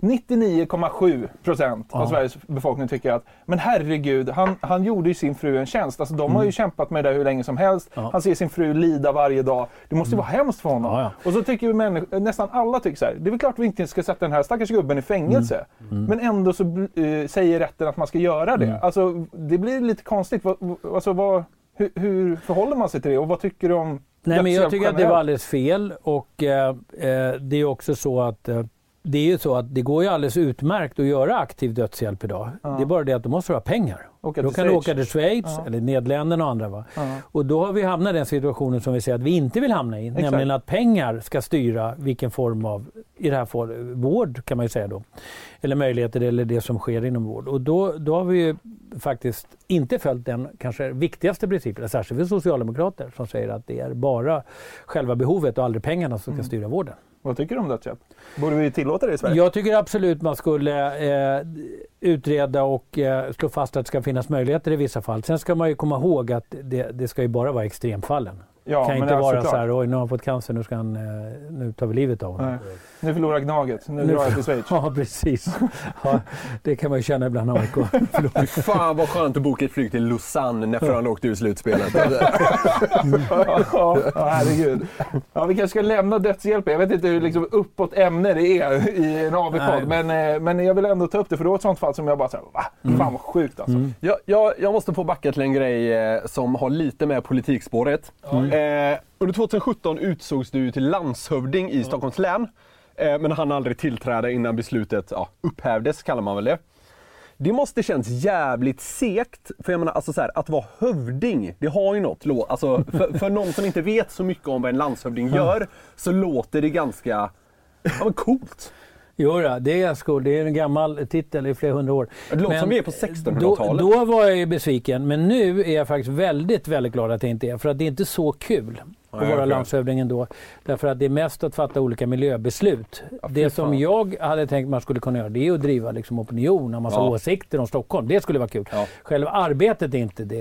99,7% av Sveriges befolkning tycker att, men herregud, han gjorde ju sin fru en tjänst. Alltså de har ju kämpat med det hur länge som helst. Han ser sin fru lida varje dag. Det måste ju vara hemskt för honom. Och så tycker ju nästan alla tycker så här, det är väl klart att vi inte ska sätta den här stackars gubben i fängelse. Men ändå så säger rätten att man ska göra det. Alltså det blir lite konstigt. Hur förhåller man sig till det? Och vad tycker du om Nej, men jag tycker att det var alldeles fel. Och det är också så att det är ju så att det går ju alldeles utmärkt att göra aktiv dödshjälp idag. Det är bara det att de måste ha pengar. Då kan du åka till Schweiz eller Nederländerna och andra. Va? Och då har vi hamnat i den situationen som vi säger att vi inte vill hamna i. Exakt. Nämligen att pengar ska styra vilken form av i det här fallet vård kan man ju säga då. Eller möjligheter eller det som sker inom vård. Och då har vi ju faktiskt inte följt den kanske viktigaste principen, särskilt för socialdemokrater som säger att det är bara själva behovet och aldrig pengarna som ska styra vården. Vad tycker du om dödshjälp? Borde vi tillåta det i Sverige? Jag tycker absolut man skulle utreda och slå fast att det ska finnas möjligheter i vissa fall. Sen ska man ju komma ihåg att det ska ju bara vara extremfallen. Ja, det kan men inte vara såklart. så här, oj nu har han fått cancer, nu tar vi livet av honom. Nej. Nu förlorar Gnaget, nu drar jag till Schweiz. Ja, precis. Ja, det kan man ju känna ibland AIK. Fan vad skönt att boka ett flyg till Lausanne när Frölunda åkte ur slutspelet. Ja, herregud. Ja, vi kanske ska lämna dödshjälpen. Jag vet inte hur liksom uppåt ämne det är i en AV-podd. Men jag vill ändå ta upp det, för det var ett sånt fall som jag bara såhär, fan vad sjukt alltså. Jag måste få backa till en grej som har lite med politikspåret. Under 2017 utsågs du till landshövding i Stockholms län. Men han aldrig tillträda innan beslutet upphävdes, kallar man väl det. Det måste känns jävligt segt, för jag menar, alltså så här, att vara hövding, det har ju något. Alltså, för någon som inte vet så mycket om vad en landshövding gör, så låter det ganska coolt. Jo, det är en gammal titel i flera hundra år. Det låter som vi är på 1600-talet. Då var jag ju besviken, men nu är jag faktiskt väldigt, väldigt glad att det inte är. För att det är inte så kul att vara landshövdingen då. Därför att det är mest att fatta olika miljöbeslut. Det som jag hade tänkt man skulle kunna göra, det är att driva liksom opinion, en massa åsikter om Stockholm. Det skulle vara kul. Själva arbetet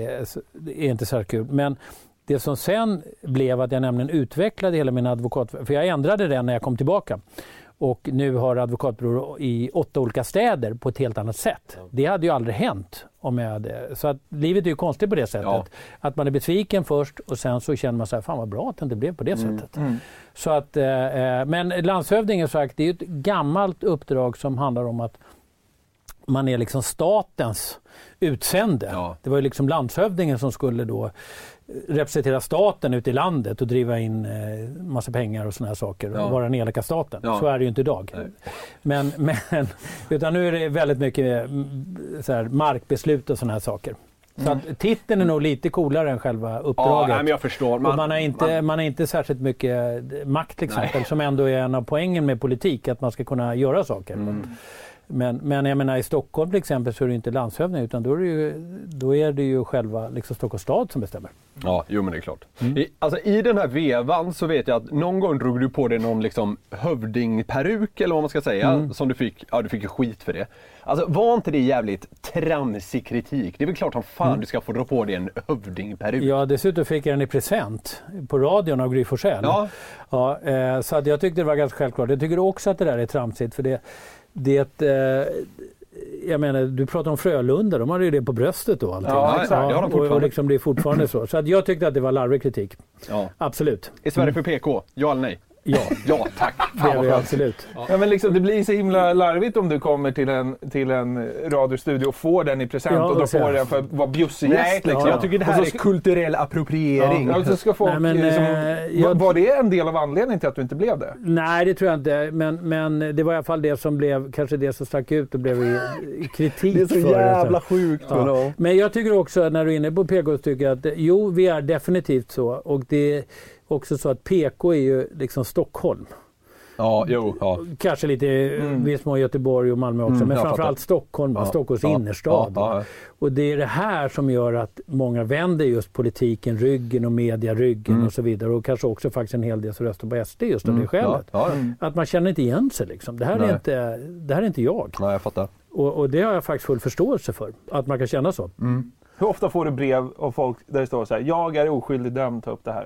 är inte så här kul. Men det som sen blev att jag nämligen utvecklade hela min advokat... För jag ändrade det när jag kom tillbaka. Och nu har advokatbyrå i 8 olika städer på ett helt annat sätt. Det hade ju aldrig hänt om jag hade... Så att livet är ju konstigt på det sättet. Ja. Att man är besviken först och sen så känner man så här, fan vad bra att det inte blev på det sättet. Så att, men landshövdingen sagt, det är ju ett gammalt uppdrag som handlar om att man är liksom statens utsände. Ja. Det var ju liksom landshövdingen som skulle då representera staten ute i landet och driva in massa pengar och såna här saker och vara den elaka staten. Ja. Så är det ju inte idag. Men utan nu är det väldigt mycket så här, markbeslut och såna här saker. Så att titeln är nog lite coolare än själva uppdraget. Ja, men jag förstår. Man har inte särskilt mycket makt till exempel, som ändå är en av poängen med politik, att man ska kunna göra saker. Men jag menar i Stockholm till exempel så är det inte landshövding, utan då är det ju själva liksom Stockholms stad som bestämmer. Ja, jo men det är klart. I den här vevan så vet jag att någon gång drog du på dig någon liksom hövdingperuk eller vad man ska säga, som du fick ju skit för det. Alltså var inte det jävligt tramsig kritik? Det är väl klart som fan du ska få dra på dig en hövdingperuk. Ja, dessutom fick jag den i present på radion av Gry Forssell. Så att jag tyckte det var ganska självklart. Jag tycker också att det där är tramsigt, för jag menar, du pratar om Frölunda, de hade ju det på bröstet då. Allting. Ja, exakt. Det har de fortfarande. Och liksom det är fortfarande så. Så att jag tyckte att det var larvig kritik. Ja. Absolut. Är Sverige för PK? Ja eller nej? Ja, tack. Det är vi absolut. Ja, men liksom, det blir så himla larvigt om du kommer till en radiostudio och får den i present och då får den för att vara bjussig gäst. Liksom. Jag tycker det här är kulturell appropriering. Var det en del av anledningen till att du inte blev det? Nej, det tror jag inte. Men det var i alla fall det som blev, kanske det som stack ut och blev kritik för. Det är så jävla sjukt. Ja. Men jag tycker också, när du är inne på PK, tycker jag att vi är definitivt så. Och det är också så att PK är ju liksom Stockholm. Ja. Kanske lite viss mån Göteborg och Malmö också, men framförallt Stockholm, Stockholms innerstad. Och det är det här som gör att många vänder just politiken ryggen och media ryggen och så vidare, och kanske också faktiskt en hel del som röstar på SD just av det skälet. Att man känner inte igen sig liksom. Det här är inte jag. Nej, jag fattar. Och det har jag faktiskt full förståelse för, att man kan känna så. Hur ofta får du brev av folk där det står så här: jag är oskyldig dömd, ta upp det här?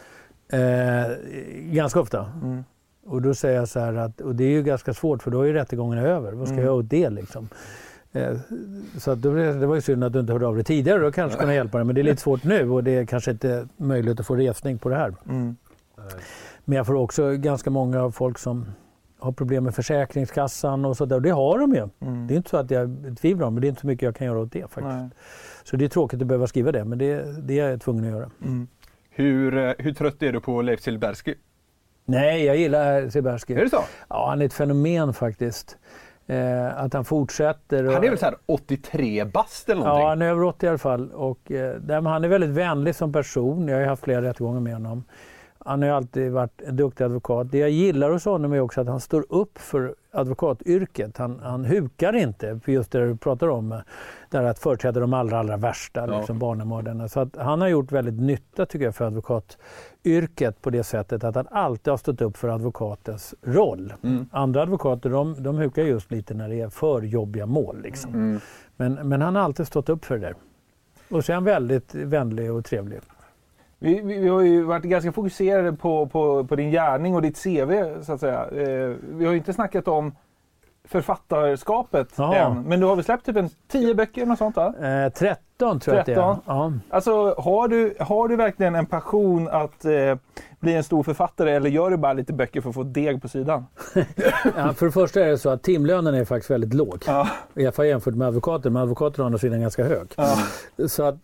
Ganska ofta. Och då säger jag så här att, och det är ju ganska svårt för då är ju rättegången över. Vad ska jag göra åt det liksom? Så att det var ju synd att du inte hörde av dig tidigare, då kanske kunna hjälpa dig, men det är lite svårt nu och det är kanske inte möjligt att få resning på det här. Men jag får också ganska många folk som har problem med Försäkringskassan och sådär, och det har de ju. Det är inte så att jag tvivlar om, men det är inte så mycket jag kan göra åt det faktiskt. Nej. Så det är tråkigt att behöva skriva det, men det är jag tvungen att göra. Hur trött är du på Leif Silbersky? Nej, jag gillar Silbersky. Är det så? Ja, han är ett fenomen faktiskt. Att han fortsätter. Han är väl så här 83 bast eller någonting? Ja, han är över 80 i alla fall. Och, han är väldigt vänlig som person. Jag har ju haft flera rättegångar med honom. Han har ju alltid varit en duktig advokat. Det jag gillar hos honom är också att han står upp för advokatyrket. Han hukar inte för just det du pratar om. Där att företräda de allra värsta liksom barnamördarna. Så att han har gjort väldigt nytta tycker jag för advokatyrket på det sättet att han alltid har stått upp för advokatens roll. Andra advokater de hukar just lite när det är för jobbiga mål. Liksom. Men han har alltid stått upp för det där. Och så är han väldigt vänlig och trevlig. Vi har ju varit ganska fokuserade på din gärning och ditt CV så att säga. Vi har ju inte snackat om författarskapet än. Men du har väl släppt typ 10 böcker eller något sånt va? 13 tror jag att det är. Ja. Alltså har du verkligen en passion att bli en stor författare eller gör du bara lite böcker för att få deg på sidan? Ja, för det första är det så att timlönen är faktiskt väldigt låg. I alla fall jämfört med advokater. Men advokater har andra sidan ganska hög. Så att,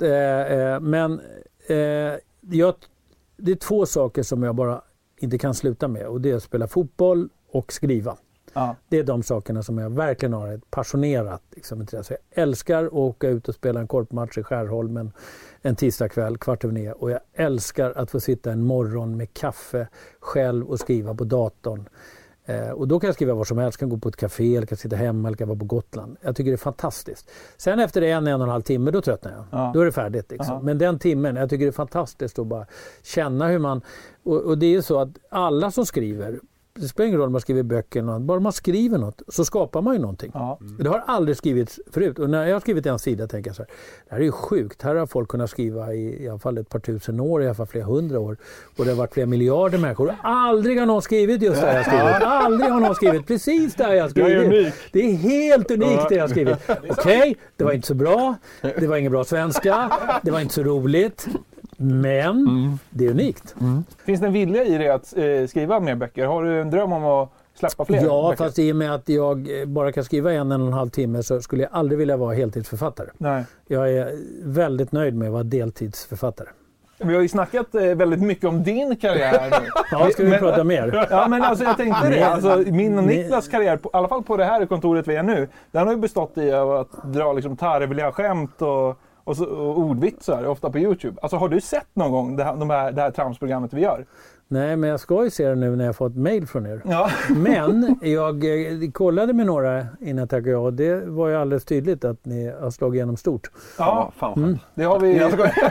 det är 2 saker som jag bara inte kan sluta med. Och det är att spela fotboll och skriva. Det är de sakerna som jag verkligen har ett passionerat intresse. Jag älskar att åka ut och spela en korpmatch i Skärholmen en tisdagkväll, 8:15. Och jag älskar att få sitta en morgon med kaffe själv och skriva på datorn. Och då kan jag skriva vad som helst, kan gå på ett café eller kan sitta hemma eller kan vara på Gotland. Jag tycker det är fantastiskt. Sen efter det 1,5 timme då tröttnar jag. Då är det färdigt. Liksom. Men den timmen, jag tycker det är fantastiskt att bara känna hur man... Och det är ju så att alla som skriver, det spelar ingen roll om man skriver böcker, bara man skriver något så skapar man ju någonting. Det har aldrig skrivits förut. Och när jag har skrivit en sida tänker jag så här, det här är ju sjukt. Här har folk kunnat skriva i alla fall ett par tusen år, i alla fall flera 100 år. Och det har varit flera miljarder människor. Aldrig har någon skrivit just det jag har skrivit. Aldrig har någon skrivit precis det jag har skrivit. Det är helt unikt det jag har skrivit. Okej, det var inte så bra. Det var ingen bra svenska. Det var inte så roligt. Men det är unikt. Finns det en vilja i dig att skriva mer böcker? Har du en dröm om att släppa fler böcker? Fast i och med att jag bara kan skriva 1,5 timme så skulle jag aldrig vilja vara heltidsförfattare. Nej. Jag är väldigt nöjd med att vara deltidsförfattare. Vi har ju snackat väldigt mycket om din karriär nu. Ja, ska vi prata mer? Ja, men alltså jag tänkte det. Alltså, min och Niklas karriär, i alla fall på det här kontoret vi är nu, den har ju bestått i att dra liksom tarvliga skämt och ordvitsar, ofta på YouTube. Alltså har du sett någon gång det här tramsprogrammet vi gör? Nej, men jag ska ju se det nu när jag fått mejl från er. Ja. Men jag kollade med några innan jag tackade och det var ju alldeles tydligt att ni har slagit igenom stort. Ja, fan. Det har vi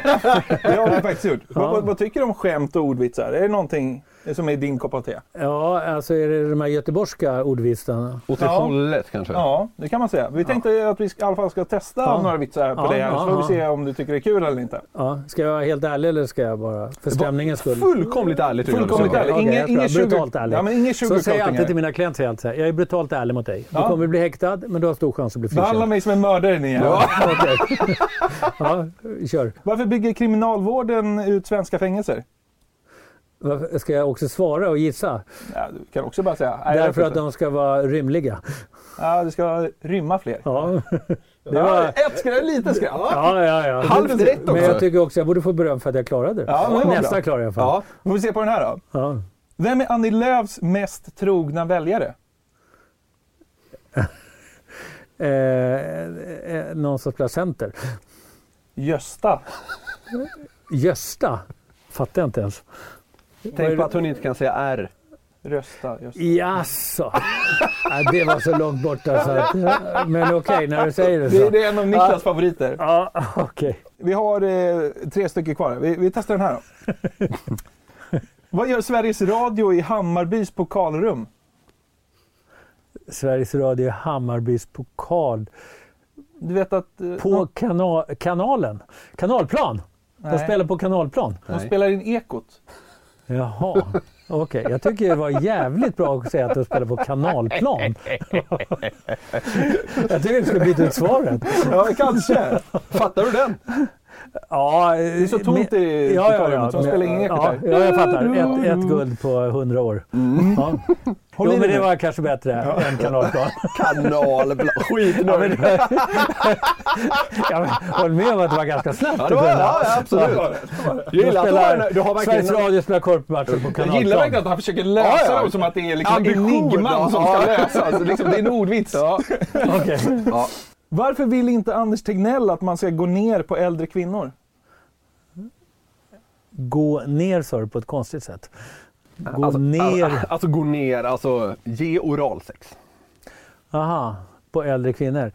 faktiskt gjort. Vad tycker du om skämt och ordvitsar? Är det någonting som är din kopp av te? Ja, alltså är det de här göteborgska ordvitsarna? Åt det hållet kanske? Ja, det kan man säga. Vi tänkte att vi i alla fall ska testa några vitsar på dig här. Så får vi se om du tycker det är kul eller inte. Ja, ska jag vara helt ärlig eller ska jag bara för stämningens skull? Fullkomligt ärligt. Fullkomligt ärligt. Ingen brutalt ärlig. Ja, men ingen så säger jag alltid till mina klienter så här. Jag är brutalt ärlig mot dig. Du kommer bli häktad, men du har stor chans att bli frikänd. Behandla mig som en mördare ni är. Ja, kör. Varför bygger kriminalvården ut svenska fängelser? Ska jag också svara och gissa? Ja, du kan också bara säga. Därför att de ska vara rymliga. Ja, det ska rymma fler. Ja. Det var ett skratt, lite skratt. Ja. Halvt rätt också. Men jag tycker också jag borde få beröm för att jag klarade det. Ja, nästa klarar jag i alla fall. Ja. Får vi se på den här då. Ja. Vem är Annie Lööfs mest trogna väljare? Någon som spelar center. Gösta. Gösta? Fattar jag inte ens. Tänk på att hon inte kan säga R. Rösta. Jaså. Det var så långt borta så att, men okej, när du säger det så. Det är en av Niklas favoriter. Ja, okej. Vi har 3 stycken kvar. Vi testar den här då. Vad gör Sveriges Radio i Hammarbys pokalrum? Sveriges Radio i Hammarbys pokal. Du vet att... På kanalplan? De spelar på kanalplan? De spelar in Ekot. Jaha, okej. Jag tycker det var jävligt bra att säga att de spelar på kanalplan. Jag tycker det skulle byta ut svaret. Ja, kanske. Fattar du den? Ja, det är så tomt i pokalrummet som spelar in Ekot där. Ja, jag fattar. Ett guld på 100 år. Ja. Jo, men det var kanske bättre än kanalplan. Kanalplan, skitnöjd. Håll med om att det var ganska snabbt. Ja, absolut. Du har Sveriges Radio spelar korpmatcher på kanalplan. Jag gillar verkligen att han försöker lösa dem som att det är liksom enigman som ska lösas. Liksom, det är en ordvits. Okay. Ja. Varför vill inte Anders Tegnell att man ska gå ner på äldre kvinnor? gå ner sa du på ett konstigt sätt. Gå ner, alltså ge oralsex. Aha, på äldre kvinnor.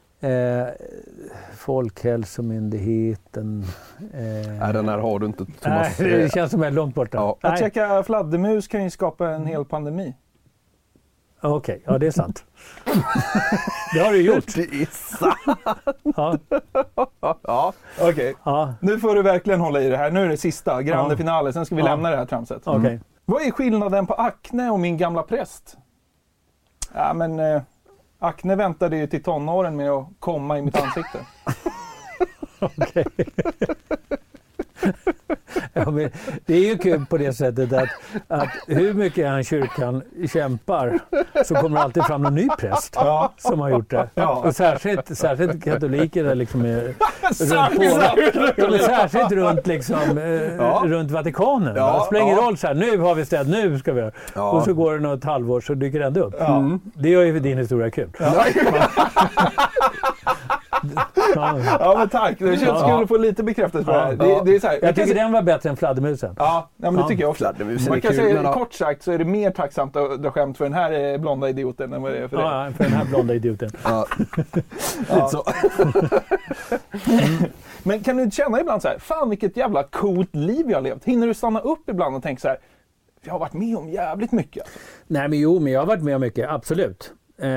Folkhälsomyndigheten. Nej, den här har du inte, Thomas. Nej, det känns som är långt borta. Ja. Att checka fladdermus kan ju skapa en hel pandemi. Okej, ja det är sant. Det har du gjort. Det är sant. Ja. Ja. Okej. Ja. Nu får du verkligen hålla i det här. Nu är det sista, grande finale. Sen ska vi lämna det här tramset. Okej. Vad är skillnaden på Acne och min gamla präst? Ja, men Acne väntade ju till tonåren med att komma i mitt ansikte. Okej. Ja, men det är ju kul på det sättet att hur mycket han kyrkan kämpar så kommer det alltid fram en ny präst som har gjort det. Ja. Och särskilt katoliker är liksom särskilt runt liksom runt Vatikanen. Ja, Det spelar ingen roll så här, nu har vi ställt, nu ska vi göra. Ja. Och så går det något halvår så dyker det ändå upp. Det gör ju för din historia kul. Ja, men tack. Det känns kul att få lite bekräftelse på det här. Det är så här, jag tycker den var bättre än fladdermusen. Ja, men det tycker jag också. Man kan säga kort sagt så är det mer tacksamt att dra skämt för den här blonda idioten än vad det är för dig. Ja, för den här blonda idioten. Så. Men kan du inte känna ibland så här, fan vilket jävla coolt liv jag har levt. Hinner du stanna upp ibland och tänka så här, jag har varit med om jävligt mycket. Alltså. Nej, men men jag har varit med om mycket, absolut.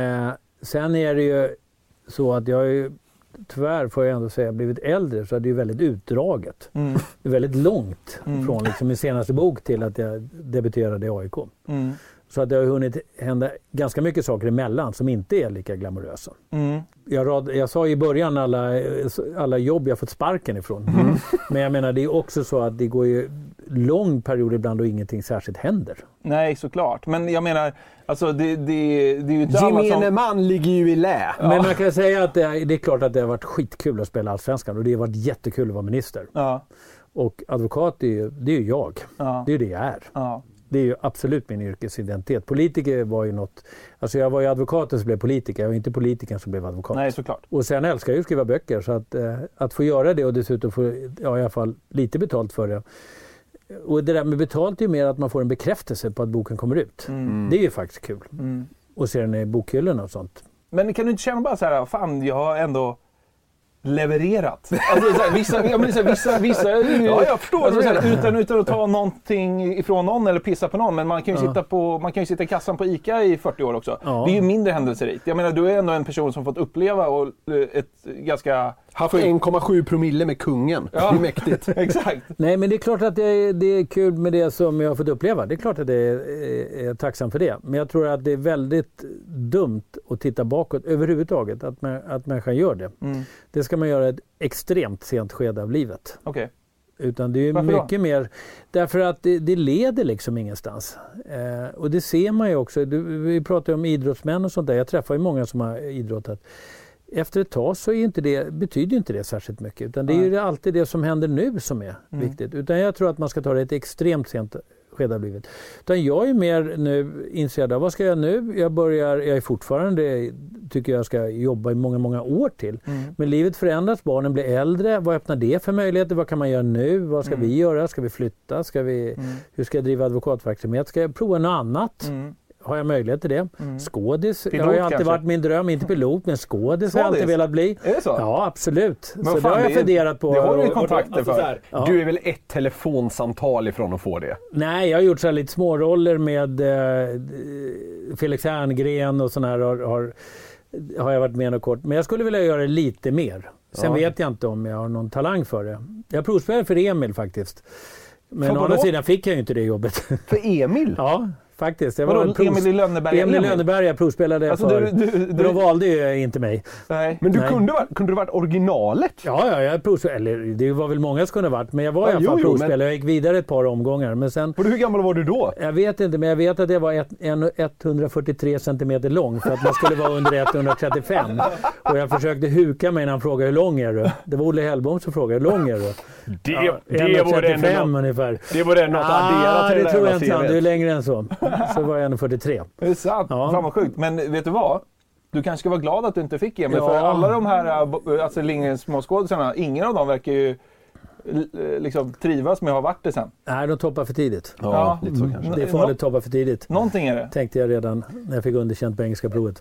Sen är det ju så att jag har ju, tyvärr får jag ändå säga, blivit äldre, så det är ju väldigt utdraget. Det är väldigt långt från liksom min senaste bok till att jag debuterade i AIK. Så att det har hunnit hända ganska mycket saker emellan som inte är lika glamorösa. Jag sa i början alla jobb jag fått sparken ifrån. Men jag menar, det är också så att det går ju lång period ibland och ingenting särskilt händer. Nej, såklart. Men jag menar, alltså det är ju inte alla som... Gemene man ligger ju i lä. Men man kan säga att det är klart att det har varit skitkul att spela Allsvenskan och det har varit jättekul att vara minister. Ja. Och advokat, det är ju jag. Ja. Det är det jag är. Ja. Det är ju absolut min yrkesidentitet. Politiker var ju något... Alltså jag var ju advokaten som blev politiker. Jag var inte politikern som blev advokat. Nej, såklart. Och sen älskar jag ju att skriva böcker. Så att få göra det och dessutom få i alla fall lite betalt för det. Och det där med betalt är ju mer att man får en bekräftelse på att boken kommer ut. Det är ju faktiskt kul. Och se den i bokhyllorna och sånt. Men kan du inte känna bara så här, fan jag har ändå levererat. Alltså, så här, vissa ja, jag förstår alltså, så här, utan att ta någonting ifrån någon eller pissa på någon, men man kan ju sitta i kassan på ICA i 40 år också. Det är ju mindre händelserikt. Jag menar, du är ändå en person som fått uppleva och ett ganska... Haft 1,7 promille med kungen. Ja. Det är mäktigt. Exakt. Nej, men det är klart att det är kul med det som jag har fått uppleva. Det är klart att jag är tacksam för det. Men jag tror att det är väldigt dumt att titta bakåt överhuvudtaget. Att människan gör det. Det ska man göra ett extremt sent skede av livet. Okej. Utan det är mycket mer... Därför att det leder liksom ingenstans. Och det ser man ju också. Vi pratar om idrottsmän och sånt där. Jag träffar ju många som har idrottat. Efter ett tag så betyder inte det särskilt mycket. Utan det är ju alltid det som händer nu som är viktigt. Utan jag tror att man ska ta det ett extremt sent skede av livet. Utan jag är mer nu intresserad av vad ska jag nu? Jag är fortfarande, tycker jag ska jobba i många, många år till. Men livet förändras, barnen blir äldre. Vad öppnar det för möjligheter? Vad kan man göra nu? Vad ska vi göra? Ska vi flytta? Hur ska jag driva advokatverksamhet? Ska jag prova något annat? Har jag möjlighet till det? Skådis, pilot, det har ju alltid varit min dröm, inte pilot, men skådis har jag alltid velat bli. Är det så? Ja, absolut. Men så det har jag funderat på. Det har du kontakter alltså, för. Ja. Du är väl ett telefonsamtal ifrån att få det? Nej, jag har gjort så här lite småroller med Felix Herngren och sådana här har jag varit med något kort. Men jag skulle vilja göra det lite mer. Sen vet jag inte om jag har någon talang för det. Jag provspelade för Emil faktiskt. Men å andra sidan fick jag ju inte det jobbet. För Emil? Ja. Faktiskt. Jag var Emil i Lönneberga? Emil i Lönneberga provspelade jag för. De valde ju inte mig. Nej. Men kunde du varit originalet? Ja, jag provspelade. Eller det var väl många som kunde ha varit. Men jag var i alla fall provspelare. Jag gick vidare ett par omgångar. Men sen, hur gammal var du då? Jag vet inte, men jag vet att jag var 143 centimeter lång. För att man skulle vara under 135. Och jag försökte huka mig när han frågade hur lång är du? Det var Olle Hellbom som frågade hur lång är du? Det var 135 ungefär. Det var det något att addera till det tror jag inte. Du är längre än så. Så var jag 1,43. Det är sant. Ja. Fan vad sjukt. Men vet du vad? Du kanske ska vara glad att du inte fick Emil. För alla de här alltså Lindgrens småskådisarna, ingen av dem verkar ju liksom trivas med att ha varit det sen? Nej, de toppar för tidigt. Ja, lite så kanske. Det är farligt att toppa för tidigt. Någonting är det. Tänkte jag redan när jag fick underkänt på engelska provet.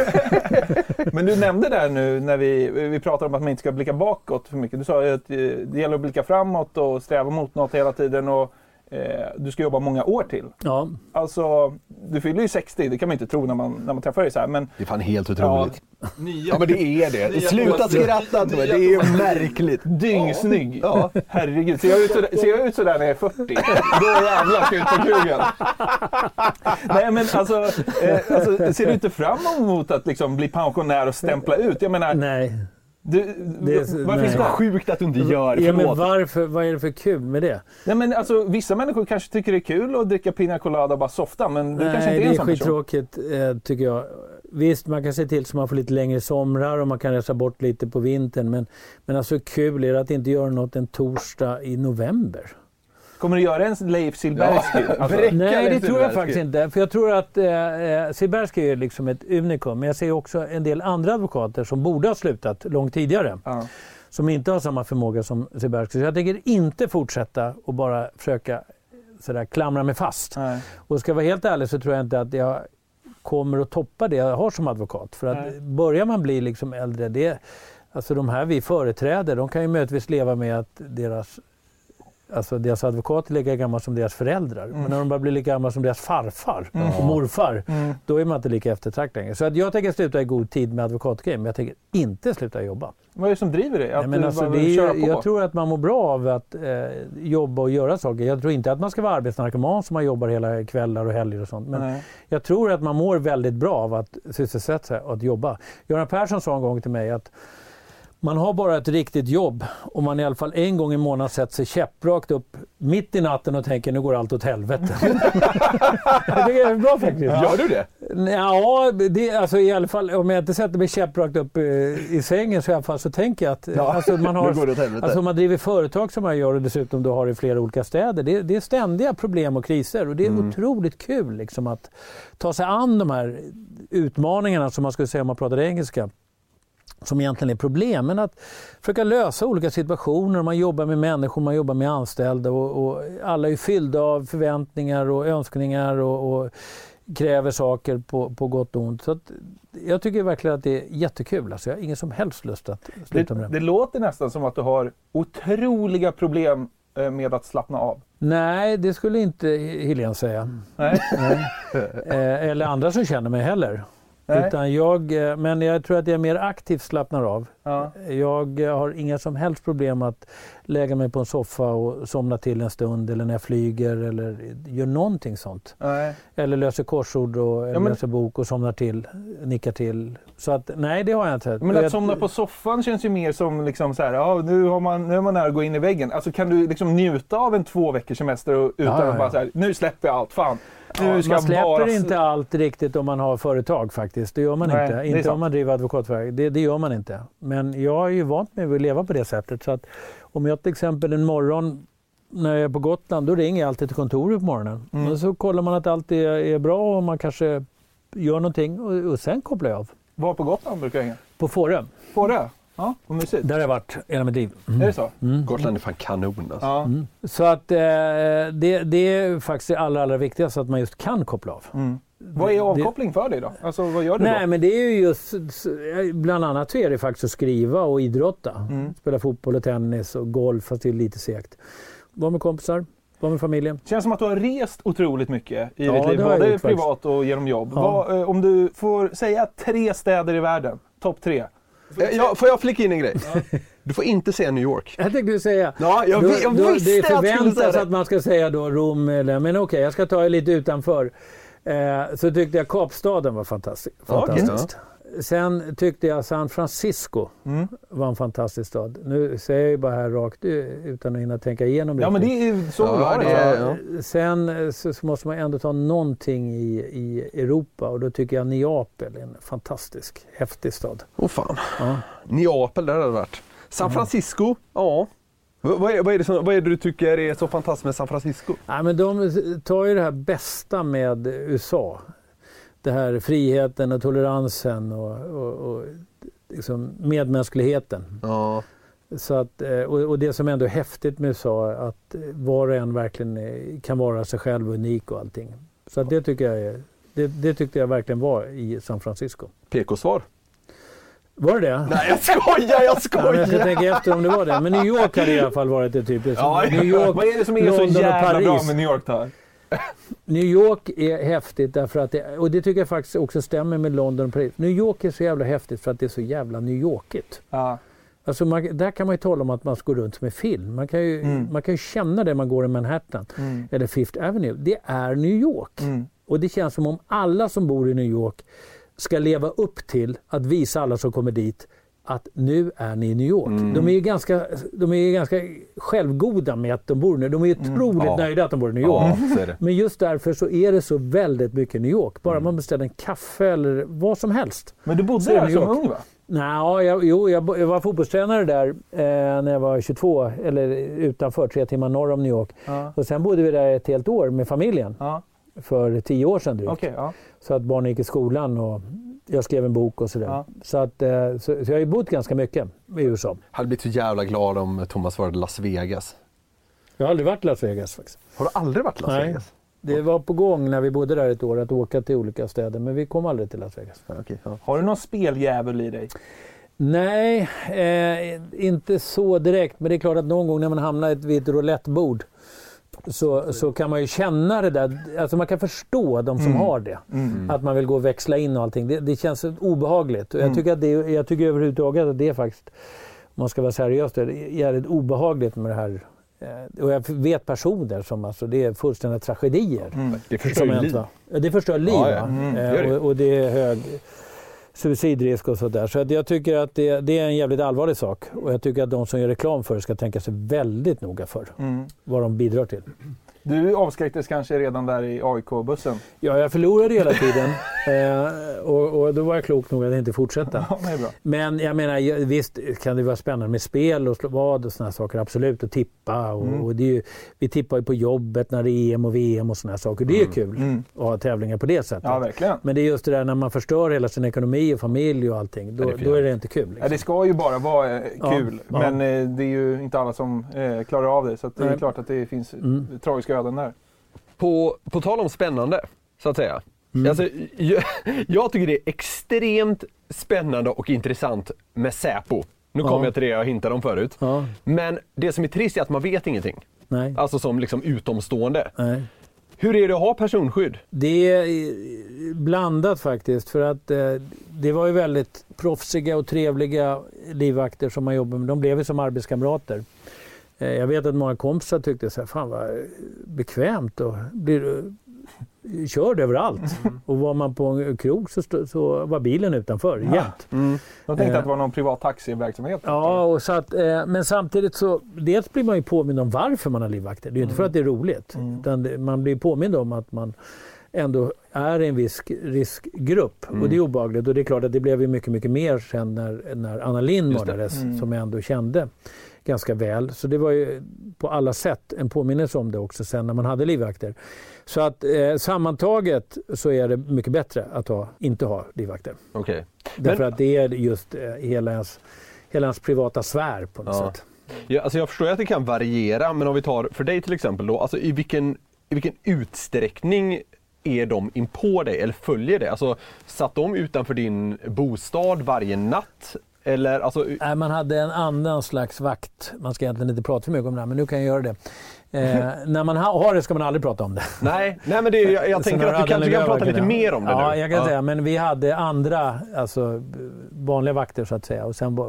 Men du nämnde där nu när vi pratade om att man inte ska blicka bakåt för mycket. Du sa att det gäller att blicka framåt och sträva mot något hela tiden och du ska jobba många år till. Ja. Alltså, du fyller ju 60, det kan man inte tro när man träffar dig så här. Men, det är fan helt otroligt. Ja, men det är det. Sluta skratta, det är märkligt. Dyngsnygg. Ja. Herregud, ser jag ut så där när jag är 40? Då jävlar ska jag ut på krogen. Nej, men alltså, ser du inte fram emot att liksom bli pensionär och stämpla ut? Jag menar, nej. Varför är det så sjukt att du inte gör? Ja, men varför? Vad är det för kul med det? Nej, men alltså, vissa människor kanske tycker det är kul att dricka pina colada och bara softa, men du kanske inte är en sån person. Nej, det är skittråkigt tycker jag. Visst, man kan se till så man får lite längre somrar och man kan resa bort lite på vintern, men alltså kul är det att inte göra något en torsdag i november. Kommer du göra en Leif Silbersky? Ja. Alltså, nej, det tror jag faktiskt inte. För jag tror att Silbersky är liksom ett unikum. Men jag ser också en del andra advokater som borde ha slutat långt tidigare. Ja. Som inte har samma förmåga som Silbersky. Så jag tänker inte fortsätta och bara försöka sådär, klamra mig fast. Nej. Och ska jag vara helt ärlig så tror jag inte att jag kommer att toppa det jag har som advokat. För att börjar man bli liksom äldre, alltså de här vi företräder, de kan ju möjligtvis leva med att deras advokat är lika gammal som deras föräldrar. Men när de bara blir lika gamla som deras farfar och morfar, då är man inte lika eftertraktad längre. Så att jag tänker sluta i god tid med advokatgrejen, men jag tänker inte sluta jobba. Vad är det som driver dig? Jag tror att man mår bra av att jobba och göra saker. Jag tror inte att man ska vara arbetsnarkoman som man jobbar hela kvällar och helger och sånt. Men jag tror att man mår väldigt bra av att sysselsätta sig och att jobba. Göran Persson sa en gång till mig att man har bara ett riktigt jobb om man i alla fall en gång i månaden sätter sig käpprakt upp mitt i natten och tänker nu går allt åt helvete. Det är bra faktiskt. Gör du det? Ja, alltså i alla fall om jag inte sätter mig käpprakt upp i sängen så i alla fall så tänker jag att alltså, man har, alltså man driver företag som man gör och dessutom då har i flera olika städer. Det är ständiga problem och kriser och det är otroligt kul liksom, att ta sig an de här utmaningarna som man skulle säga om man pratar engelska. Som egentligen är problemen, att försöka lösa olika situationer. Man jobbar med människor, man jobbar med anställda och alla är fyllda av förväntningar och önskningar och kräver saker på gott och ont. Så att jag tycker verkligen att det är jättekul. Alltså jag har ingen som helst lust att sluta med det. Det låter nästan som att du har otroliga problem med att slappna av. Nej, det skulle inte Helene säga. Nej. Eller andra som känner mig heller. Utan men jag tror att jag mer aktivt slappnar av. Ja. Jag har inga som helst problem att lägga mig på en soffa och somna till en stund eller när jag flyger eller gör någonting sånt. Nej. Eller löser korsord eller läser bok och somnar till, nickar till. Så att nej, det har jag inte. Men att somna på soffan känns ju mer som liksom så här, nu är man nära att gå in i väggen. Alltså kan du liksom njuta av en 2 veckors semester utan att bara så här, nu släpper jag allt, fan. Man släpper inte allt riktigt om man har företag faktiskt. Det gör man inte. Inte om man driver advokatföretag. Det gör man inte. Men jag är ju vant med att leva på det sättet. Så att om jag till exempel en morgon när jag är på Gotland, då ringer jag alltid till kontoret på morgonen. Och så kollar man att allt är bra och man kanske gör någonting och sen kopplar jag av. Var på Gotland brukar jag hänga? På Fårö. Fårö? Ja, och mysigt. Där har jag varit hela mitt liv. Är det så? Gotland är fan kanon alltså. Ja. Så att det är faktiskt det allra viktigaste att man just kan koppla av. Vad är avkoppling för dig då? Alltså vad gör du då? Nej, men det är ju just, bland annat så är det faktiskt att skriva och idrotta. Spela fotboll och tennis och golf, fast det är lite segt. Var med kompisar, var med familjen. Känns som att du har rest otroligt mycket i ditt liv, både privat och genom jobb. Ja. Om du får säga 3 städer i världen, topp 3. Får jag flika in en grej? Ja. Du får inte säga New York. Jag tänkte säga. Ja, jag visste det förväntas att man ska säga då Rom eller, men okej, jag ska ta lite utanför. Så tyckte jag Kapstaden var fantastiskt. Okay. Sen tyckte jag San Francisco var en fantastisk stad. Nu säger jag ju bara här rakt utan att hinna tänka igenom det. Ja, men det är så ja. Sen så måste man ändå ta någonting i Europa och då tycker jag Neapel är en fantastisk, häftig stad. Fan. Ja. Neapel, där har det varit. San Francisco, ja. Vad är det du tycker är så fantastiskt med San Francisco? Ja, men de tar ju det här bästa med USA. Det här friheten och toleransen och liksom medmänskligheten. Ja. Så att, och det som ändå är häftigt med USA är att var och en verkligen kan vara sig själv unik och allting. Så att det tyckte jag verkligen var i San Francisco. PK-svar. Var det det? Nej, jag skojar! Ja, jag ska tänka efter om det var det. Men New York hade i alla fall varit det typiskt. New York, vad är det som är London så jävla bra med New York då? New York är häftigt därför att och det tycker jag faktiskt också stämmer med London och Paris. New York är så jävla häftigt för att det är så jävla New Yorkigt. Ja. Alltså där kan man ju tala om att man ska gå runt som en film. Man kan ju känna det man går i Manhattan eller Fifth Avenue. Det är New York. Och det känns som om alla som bor i New York ska leva upp till att visa alla som kommer dit att nu är ni i New York. De är ju ganska självgoda med att de bor nu. De är ju otroligt nöjda att de bor i New York. Men just därför så är det så väldigt mycket New York. Bara man beställer en kaffe eller vad som helst. Men du bodde där som ung, va? Nej, jag var fotbollstränare där när jag var 22 eller utanför 3 timmar norr om New York. Och sen bodde vi där ett helt år med familjen. För 10 år sedan drygt. Okay, Så att barnen gick i skolan och jag skrev en bok och sådär. Så jag har ju bott ganska mycket i USA. Jag hade blivit så jävla glad om Thomas var i Las Vegas. Jag har aldrig varit i Las Vegas faktiskt. Har du aldrig varit i Las Vegas? Det var på gång när vi bodde där ett år att åka till olika städer, men vi kom aldrig till Las Vegas. Har du någon speljävel i dig? Nej, inte så direkt. Men det är klart att någon gång när man hamnar vid ett roulettebord så kan man ju känna det där. Alltså man kan förstå de som har det. Att man vill gå och växla in och allting. Det känns obehagligt. Och jag tycker överhuvudtaget att det är faktiskt, om man ska vara seriös, det är jävligt obehagligt med det här. Och jag vet personer som alltså, det är fullständiga tragedier. Det förstör liv. Det förstör liv. Och det är hög suicidrisk och sådär. Så att jag tycker att det är en jävligt allvarlig sak. Och jag tycker att de som gör reklam för det ska tänka sig väldigt noga för vad de bidrar till. Du avskräcktes kanske redan där i AIK-bussen? Ja, jag förlorade hela tiden. Och då var jag klok nog att inte fortsätta. Ja, det är bra. Men jag menar, visst kan det vara spännande med spel och slå vad och såna saker. Absolut, och tippa. Och det är ju, vi tippar ju på jobbet när det är EM och VM och såna saker. Det är ju kul att ha tävlingar på det sättet. Ja, verkligen. Men det är just det där när man förstör hela sin ekonomi och familj och allting. Då är det inte kul. Liksom. Ja, det ska ju bara vara kul. Ja. Men det är ju inte alla som klarar av det. Så att det är klart att det finns tragiska öden där. På tal om spännande, så att säga. Alltså, jag tycker det är extremt spännande och intressant med Säpo. Nu kommer jag till det jag hintade om förut. Men det som är trist är att man vet ingenting. Nej. Alltså som liksom utomstående. Nej. Hur är det att ha personskydd? Det är blandat faktiskt. För att det var ju väldigt proffsiga och trevliga livvakter som man jobbade med. De blev ju som arbetskamrater. Jag vet att många kompisar tyckte så här, fan vad bekvämt och blir körd överallt. Och var man på en krog så var bilen utanför jämt. Jag tänkte att det var någon privat taxiverksamhet. Ja, och så att, men samtidigt så dels blir man ju påmind om varför man har livvakter. Det är ju inte för att det är roligt. Utan man blir påmind om att man ändå är en viss riskgrupp. Och det är obehagligt. Och det är klart att det blev ju mycket, mycket mer sen när Anna Lindh mördades, som jag ändå kände ganska väl. Så det var ju på alla sätt en påminnelse om det också sen när man hade livvakter. Så att sammantaget så är det mycket bättre att inte ha livvakter. Okay. Därför att det är just hela ens privata sfär på något sätt. Ja, alltså jag förstår att det kan variera, men om vi tar för dig till exempel då, alltså i vilken utsträckning är de in på dig eller följer det? Alltså satt de utanför din bostad varje natt? Eller, alltså... Nej, man hade en annan slags vakt. Man ska egentligen inte prata för mycket om det här, men nu kan jag göra det. När man har det ska man aldrig prata om det. Nej men det är, jag tänker att du kanske kan prata lite mer om det nu. Ja, jag kan säga, men vi hade andra, alltså vanliga vakter så att säga. Och sen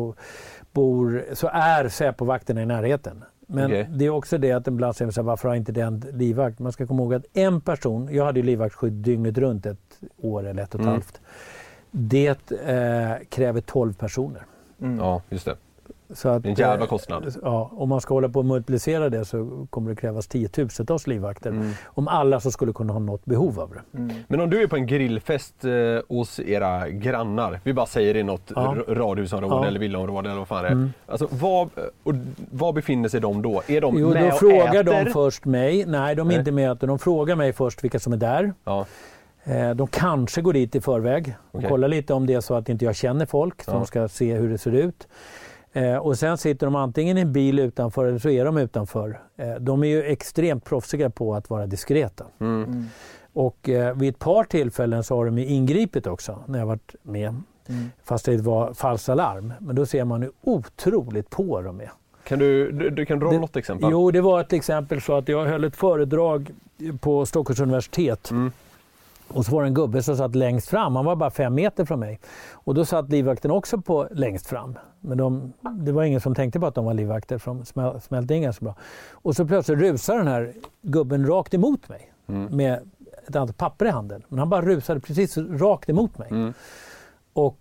så är Säpo-vakterna i närheten. Men det är också det att ibland säger man så här, varför har inte den livvakt? Man ska komma ihåg att en person, jag hade ju livvaktsskydd dygnet runt ett år eller 1,5. Det kräver 12 personer. Ja, just det. Så att, en jävla kostnad. Ja, om man ska hålla på och multiplicera det så kommer det krävas 10,000-tals livvakter. Om alla så skulle kunna ha något behov av det. Men om du är på en grillfest hos era grannar, vi bara säger det i något radhusområde eller villaområde eller vad fan det är. Alltså, var befinner sig de då? Är de med då och frågar äter? de först mig. Nej, de är inte med. De frågar mig först vilka som är där. Ja. De kanske går dit i förväg och kollar lite om det är så att inte jag känner folk. Så de ska se hur det ser ut. Och sen sitter de antingen i en bil utanför eller så är de utanför. De är ju extremt proffsiga på att vara diskreta. Och vid ett par tillfällen så har de ju ingripit också när jag varit med. Fast det var falskt alarm. Men då ser man hur otroligt på de är. Kan du kan dra något exempel? Jo, det var ett exempel så att jag höll ett föredrag på Stockholms universitet. Och så var det en gubbe som satt längst fram. Han var bara 5 meter från mig. Och då satt livvakten också på längst fram. Men det var ingen som tänkte på att de var livvakter, för de smälte in ganska bra. Och så plötsligt rusade den här gubben rakt emot mig. Med ett annat papper i handen. Men han bara rusade precis rakt emot mig. Och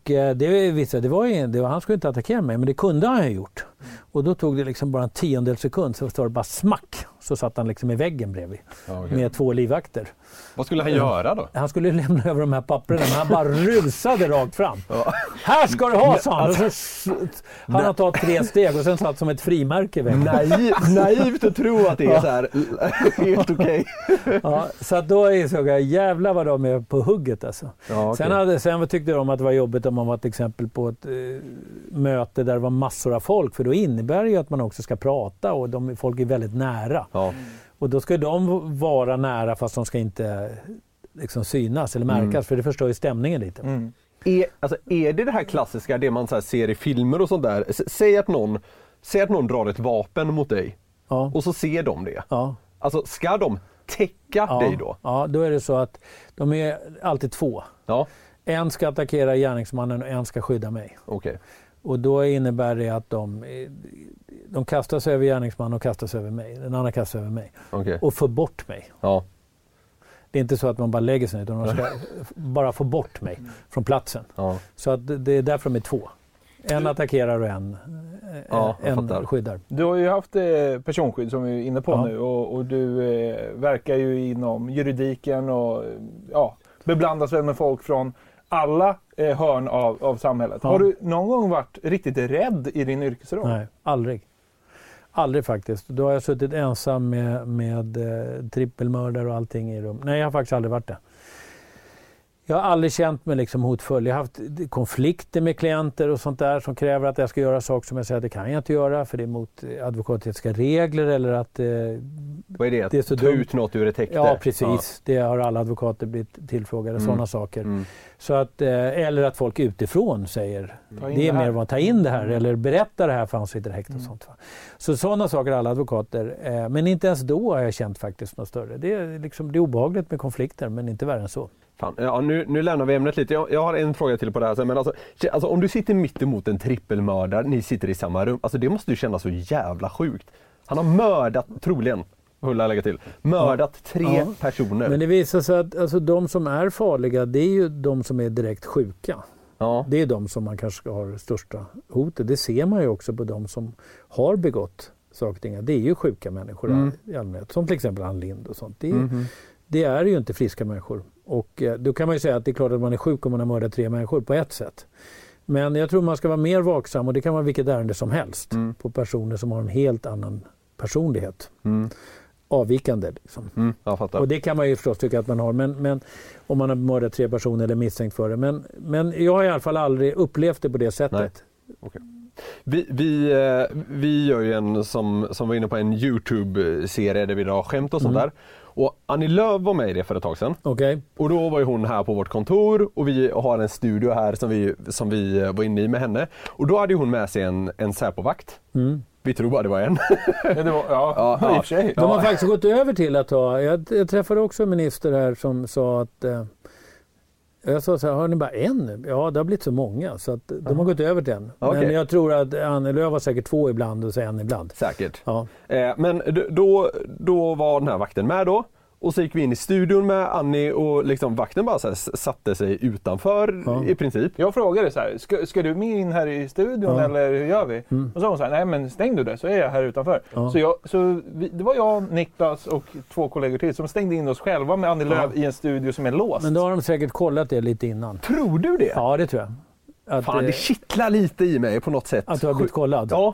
han skulle inte attackera mig, men det kunde han ha gjort. Och då tog det liksom bara en 10:e sekund, så står det bara smack. Så satt han liksom i väggen bredvid med 2 livvakter. Vad skulle han göra då? Han skulle lämna över de här papperna, men han bara rusade rakt fram. Här ska du ha, sa han. Och så han har tagit 3 steg och sen satt som ett frimärke i väggen. Naivt att tro att det är så här helt okej. Ja, så att då insåg jag, jävlar vad de är på hugget alltså. Sen tyckte de att det var jobbigt om man var till exempel på ett möte där det var massor av folk, för då innebär det ju att man också ska prata och folk är väldigt nära. Och då ska de vara nära fast de ska inte liksom synas eller märkas, för det förstör ju stämningen lite. Är det här klassiska, det man så här ser i filmer och sånt där? Säg att någon drar ett vapen mot dig och så ser de det. Alltså ska de täcka dig då? Ja, då är det så att de är alltid 2. En ska attackera gärningsmannen och en ska skydda mig. Och då innebär det att de kastar sig över gärningsmannen och kastar sig över mig. Den andra kastar sig över mig. Och får bort mig. Det är inte så att man bara lägger sig, utan de ska bara få bort mig från platsen. Så att det är därför de är 2. En attackerar och en skyddar. Du har ju haft personskydd som vi är inne på nu, och du verkar ju inom juridiken och beblandas väl med folk från alla hörn av samhället. Har du någon gång varit riktigt rädd i din yrkesroll? Nej, aldrig. Aldrig faktiskt. Då har jag suttit ensam med trippelmördare och allting i rum. Nej, jag har faktiskt aldrig varit det. Jag har aldrig känt mig liksom hotfull. Jag har haft konflikter med klienter och sånt där som kräver att jag ska göra saker som jag säger att det kan jag inte göra, för det är mot advokatetiska regler eller att vad är det? Det är så ta ut något ur ett häkte? Ja, precis. Det har alla advokater blivit tillfrågade, sådana saker. Så att, eller att folk utifrån säger det är mer vad ta in det här eller berätta det här för han sitter häkt och sånt. Så sådana saker har alla advokater. Men inte ens då har jag känt faktiskt något större. Det är obehagligt med konflikter, men inte värre än så. Fan, ja, nu lämnar vi ämnet lite. Jag har en fråga till på det här. Men alltså, om du sitter mitt emot en trippelmördare, ni sitter i samma rum. Alltså det måste ju kännas så jävla sjukt. Han har mördat, troligen, mördat 3 personer. Men det visar sig att alltså, de som är farliga, det är ju de som är direkt sjuka. Det är de som man kanske har det största hotet. Det ser man ju också på de som har begått saker. Det är ju sjuka människor i allmänhet. Som till exempel Ann Lind och sånt. Det är ju inte friska människor. Och då kan man ju säga att det är klart att man är sjuk om man har mördat 3 människor på ett sätt. Men jag tror man ska vara mer vaksam, och det kan vara vilket ärende som helst, på personer som har en helt annan personlighet. Avvikande liksom. Jag fattar. Och det kan man ju förstås tycka att man har, men om man har mördat 3 personer eller misstänkt för det. Men jag har i alla fall aldrig upplevt det på det sättet. Okay. Vi gör ju en, som var inne på, en YouTube-serie där vi har skämt och sånt där. Och Annie Lööf var med i det för ett tag sedan. Och då var ju hon här på vårt kontor och vi har en studio här som vi var inne i med henne. Och då hade hon med sig en Säpovakt. Vi tror bara det var en. I och för sig. De har faktiskt gått över till att ha... Jag träffade också en minister här som sa att... Jag sa så här, har ni bara en? Ja, det har blivit så många så att de har gått över till en. Men jag tror att Annie Lööf var säkert 2 ibland och så en ibland. Säkert. Men då var den här vakten med då. Och så gick vi in i studion med Annie och liksom vakten bara så här satte sig utanför i princip. Jag frågade så här, ska du med in här i studion eller hur gör vi? Och så sa hon så här, nej men stäng du det så är jag här utanför. Det var jag, Niklas och 2 kollegor till som stängde in oss själva med Annie Lööf i en studio som är låst. Men då har de säkert kollat det lite innan. Tror du det? Ja, det tror jag. Fan, det kittlar lite i mig på något sätt. Att du har blivit kollad? Ja.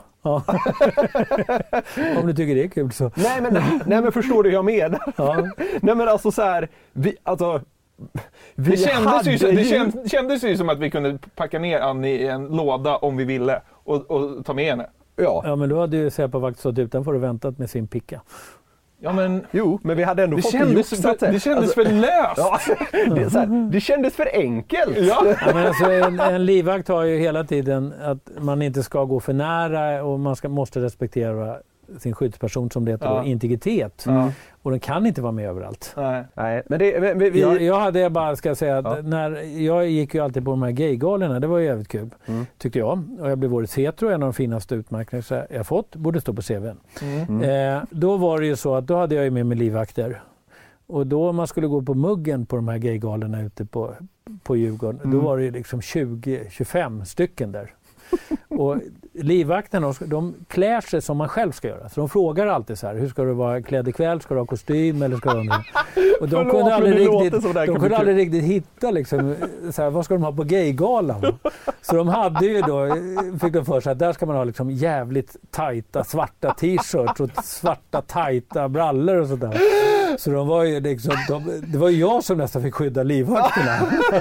Om du tycker det är kul så. Nej men förstår du hur jag menar? Nej men alltså så här, Det kändes ju som att vi kunde packa ner Annie i en låda om vi ville och ta med henne. Ja, men då hade ju Säpovakt stått utanför och väntat med sin picka. Ja, men... Jo, men vi hade ändå fått det kändes för löst. Ja, det kändes för enkelt. Ja, men alltså, en livvakt har ju hela tiden att man inte ska gå för nära och man måste respektera sin skyddsperson som det heter, integritet. Och den kan inte vara med överallt. Nej. Men jag hade bara, ska säga, att jag gick ju alltid på de här gaygalorna, det var ju jävligt kul, tyckte jag. Och jag blev årets hetero, en av de finaste utmärkningar jag fått, borde stå på CV:n. Då var det ju så att då hade jag ju med mig livvakter. Och då om man skulle gå på muggen på de här gaygalorna ute på Djurgården, då var det ju liksom 20-25 stycken där. Och livvakterna, de klär sig som man själv ska göra. Så de frågar alltid så här, hur ska du vara klädd ikväll? Ska du ha kostym eller ska du ha... Och de kunde aldrig riktigt hitta liksom, så här, vad ska de ha på gaygalan? Så de hade ju då, fick de för sig att där ska man ha liksom jävligt tajta svarta t-shirts och svarta tajta brallor och sådär. Så de var ju liksom, det var ju jag som nästan fick skydda livvakterna.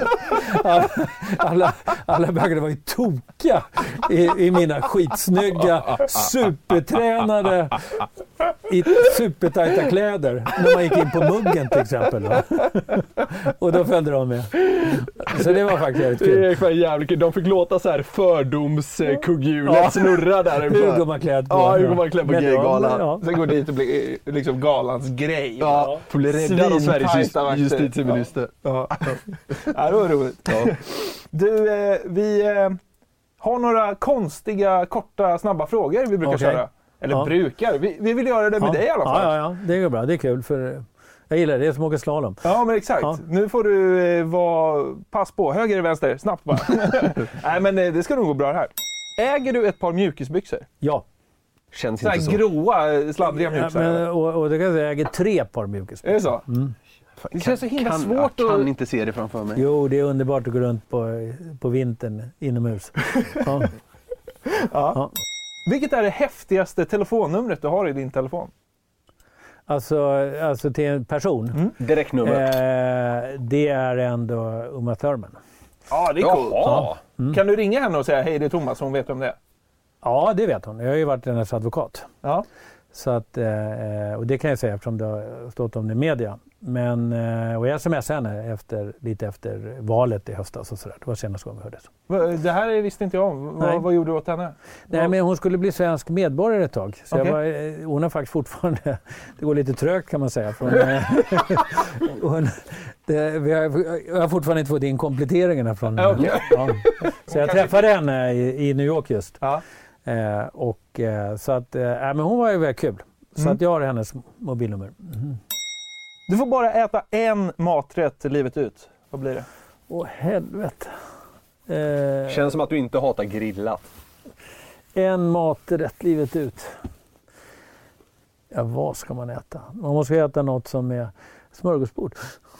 Alla bögar var ju tokiga i mina skitsnygga, supertränade, i supertajta kläder när man gick in på muggen till exempel. Och då följde de med. Så det var faktiskt jävligt kul. Det är jävligt kul. De fick låta så här fördomskugghjulet snurra där. Hur går man klädd på? Ja, hur går man klädd på gaygalan? Ja. Sen går dit och blir liksom galans grej. Ja, blir räddad av Sveriges justitieminister. Ja, det var roligt. Ja. Du, vi har några konstiga, korta, snabba frågor vi brukar köra. Eller brukar. Vi vill göra det med dig i alla fall. Ja, det går bra. Det är kul för jag gillar det. Det är som åker slalom. Ja, men exakt. Ja. Nu får du pass på. Höger eller vänster? Snabbt bara. Nej, men det ska nog gå bra här. Äger du ett par mjukisbyxor? Ja. Känns inte så. Gråa, sladdriga mjukisar. Ja, och det kan jag säga, jag äger 3 par mjukisbyxor. Är det så? Det känns så himla svårt. Jag kan inte se det framför mig. Jo, det är underbart att gå runt på vintern inomhus. Ja. Vilket är det häftigaste telefonnumret du har i din telefon? Alltså till en person? Direktnumret? Det är ändå Uma Thurman. Ja, det är coolt. Ja. Kan du ringa henne och säga hej, det är Thomas, hon vet om det är? Ja, det vet hon. Jag har ju varit hennes advokat. Ja. Så att, och det kan jag säga eftersom det har stått om det i media. Men, och jag smsade henne lite efter valet i höstas och sådär. Det var senast gången vi hördes. Det här visste inte jag om. Vad gjorde du åt henne? Nej, men hon skulle bli svensk medborgare ett tag. Så hon har faktiskt fortfarande, det går lite trögt kan man säga. Jag har fortfarande inte fått in kompletteringarna från henne. Så jag träffade henne i New York just. Ja. Så att, men hon var ju väldigt kul. Så att jag har hennes mobilnummer. Du får bara äta en maträtt livet ut. Vad blir det? Åh, helvete. Känns som att du inte hatar grillat. En maträtt livet ut. Ja, vad ska man äta? Man måste äta något som är smörgåsbord.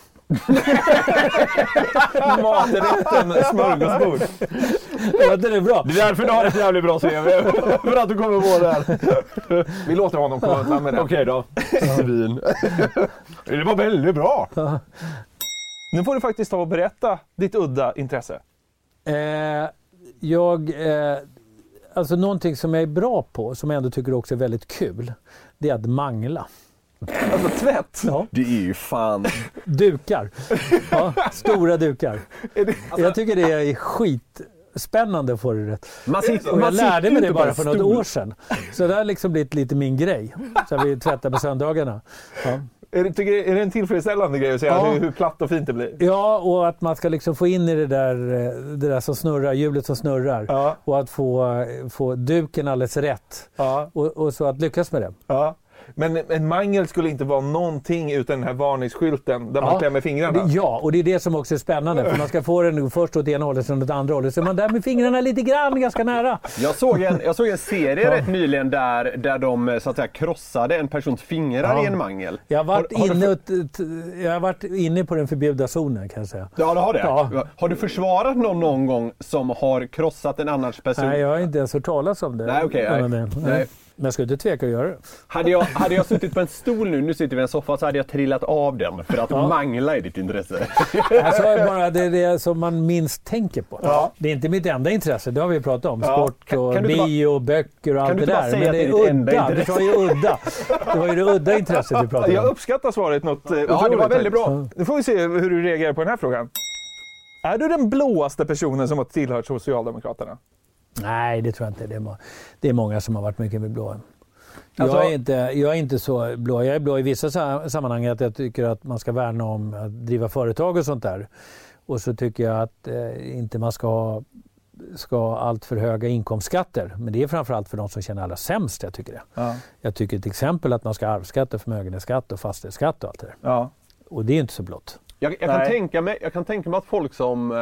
Maträtten smörgåsbord. Det är bra. Det är därför du har ett jävligt bra CV. För att du kommer på det här. Vi låter honom komma med det. Okej då. Svin. Det var väldigt bra. Nu får du faktiskt ta och berätta ditt udda intresse. Alltså någonting som jag är bra på, som jag ändå tycker också är väldigt kul, det är att mangla. Alltså tvätt? Ja. Det är ju fan... Dukar. Ja, stora dukar. Jag tycker det är skitspännande att få det rätt. Och jag lärde mig det bara för något år sedan. Så det har liksom blivit lite min grej. Så vi tvättar på söndagarna. Ja. Är det en tillfredsställande grej att se hur platt och fint det blir? Ja, och att man ska liksom få in i det där som snurrar, hjulet som snurrar. Ja. Och att få duken alldeles rätt. Ja. Och så att lyckas med det. Ja. Men en mangel skulle inte vara någonting utan den här varningsskylten där man klämmer fingrarna. Ja, och det är det som också är spännande. För man ska få den först åt ena hållet och åt andra hållet. Så man där med fingrarna lite grann, ganska nära. Jag såg en serie rätt nyligen där de så att säga krossade en persons fingrar i en mangel. Jag har varit inne på den förbjudna zonen kan jag säga. Ja, det har det. Ja. Har du försvarat någon gång som har krossat en annans person? Nej, jag har inte ens hört talas om det. Nej, okej. Nej. Men jag skulle inte tveka att göra det. Hade jag suttit på en stol nu sitter vi i en soffa, så hade jag trillat av den för att mangla i ditt intresse. Jag sa bara det som man minst tänker på. Ja. Det är inte mitt enda intresse, det har vi pratat om. Sport och bio, böcker och allt det där. Men det är udda. Det var ju udda. Det var ju det udda intresset vi pratade om. Jag uppskattar svaret något otroligt. Ja, det var väldigt bra. Nu får vi se hur du reagerar på den här frågan. Är du den blåaste personen som har tillhört Socialdemokraterna? Nej, det tror jag inte. Det är många som har varit mycket med blå. Jag är inte så blå. Jag är blå i vissa sammanhang att jag tycker att man ska värna om att driva företag och sånt där. Och så tycker jag att inte man ska ha allt för höga inkomstskatter. Men det är framförallt för de som känner allra sämst, jag tycker det. Ja. Jag tycker till exempel att man ska ha arvsskatt och förmögenhetsskatt och fastighetsskatt och allt det där. Ja. Och det är inte så blått. Jag kan tänka mig att folk som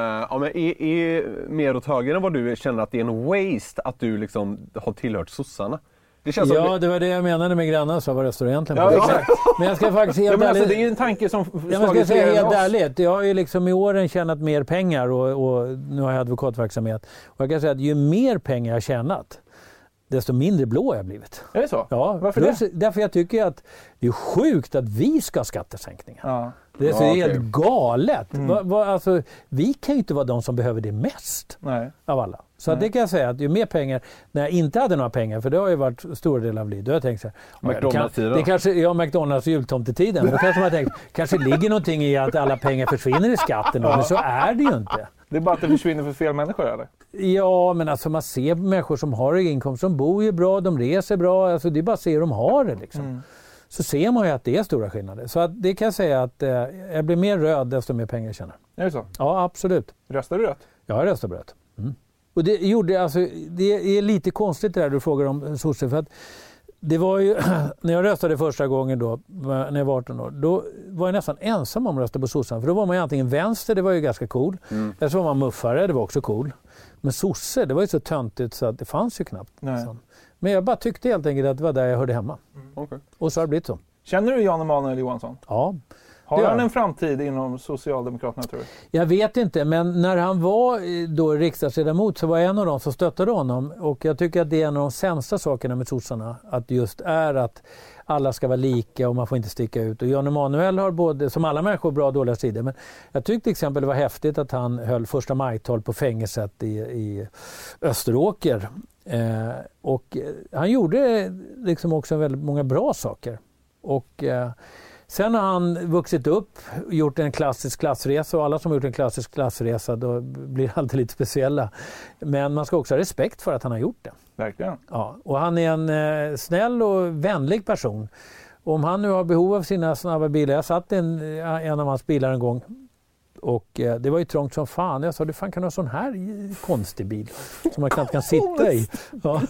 är mer åt höger än vad du känner att det är en waste att du liksom har tillhört sossarna. Det känns det var det jag menade med grannar, så var det egentligen. Ja, exakt. Men jag ska faktiskt helt ärligt... det är ju en tanke som jag ska säga helt ärligt. Jag har ju liksom i åren tjänat mer pengar och nu har jag advokatverksamhet. Och jag kan säga att ju mer pengar jag tjänat, desto mindre blå har jag blivit. Är det så? Ja. Varför det? Därför jag tycker att det är sjukt att vi ska ha skattesänkningar. Ja. Det är så helt galet. Alltså, vi kan ju inte vara de som behöver det mest av alla. Så det kan jag säga att ju mer pengar, när jag inte hade några pengar, för det har ju varit stor del av livet, då har jag tänkt så här, McDonald's-tiden. McDonald's och jultomtetiden. Då kanske man tänkt, kanske ligger någonting i att alla pengar försvinner i skatten, men så är det ju inte. Det är bara att det försvinner för fel människor, eller? Ja, men alltså man ser människor som har inkomst, som bor ju bra, de reser bra, alltså det är bara att se hur de har det liksom. Så ser man ju att det är stora skillnader. Så att det kan jag säga att jag blir mer röd desto mer pengar jag tjänar. Är det så? Ja, absolut. Röstar du rött? Ja, jag röstar rött. Och det är lite konstigt det där du frågar om sosse, för att det var ju, när jag röstade första gången då, när jag var 18 år, då var jag nästan ensam om att rösta på sossarna. För då var man ju antingen vänster, det var ju ganska cool. Eller så var man muffare, det var också cool. Men sosse, det var ju så töntigt så att det fanns ju knappt. Men jag bara tyckte helt enkelt att det var där jag hörde hemma. Okay. Och så har det blivit så. Känner du Jan Emanuel Johansson? Ja. Har han en framtid inom Socialdemokraterna, tror du? Jag vet inte, men när han var då riksdagsledamot så var jag en av dem som stöttade honom. Och jag tycker att det är en av de sämsta sakerna med sossarna. Att just är att alla ska vara lika och man får inte sticka ut. Och Jan Emanuel har både, som alla människor, bra och dåliga sidor. Men jag tyckte till exempel det var häftigt att han höll första majtal på fängelset i Österåker. Och han gjorde liksom också väldigt många bra saker. Och sen har han vuxit upp och gjort en klassisk klassresa, och alla som har gjort en klassisk klassresa då blir alltid lite speciella. Men man ska också ha respekt för att han har gjort det. Verkligen. Ja, och han är en snäll och vänlig person. Och om han nu har behov av sina snabba bilar, jag satt en av hans bilar en gång. Och det var ju trångt som fan. Jag sa, du fan kan ha en sån här konstig bil som man knappt kan sitta i. Ja.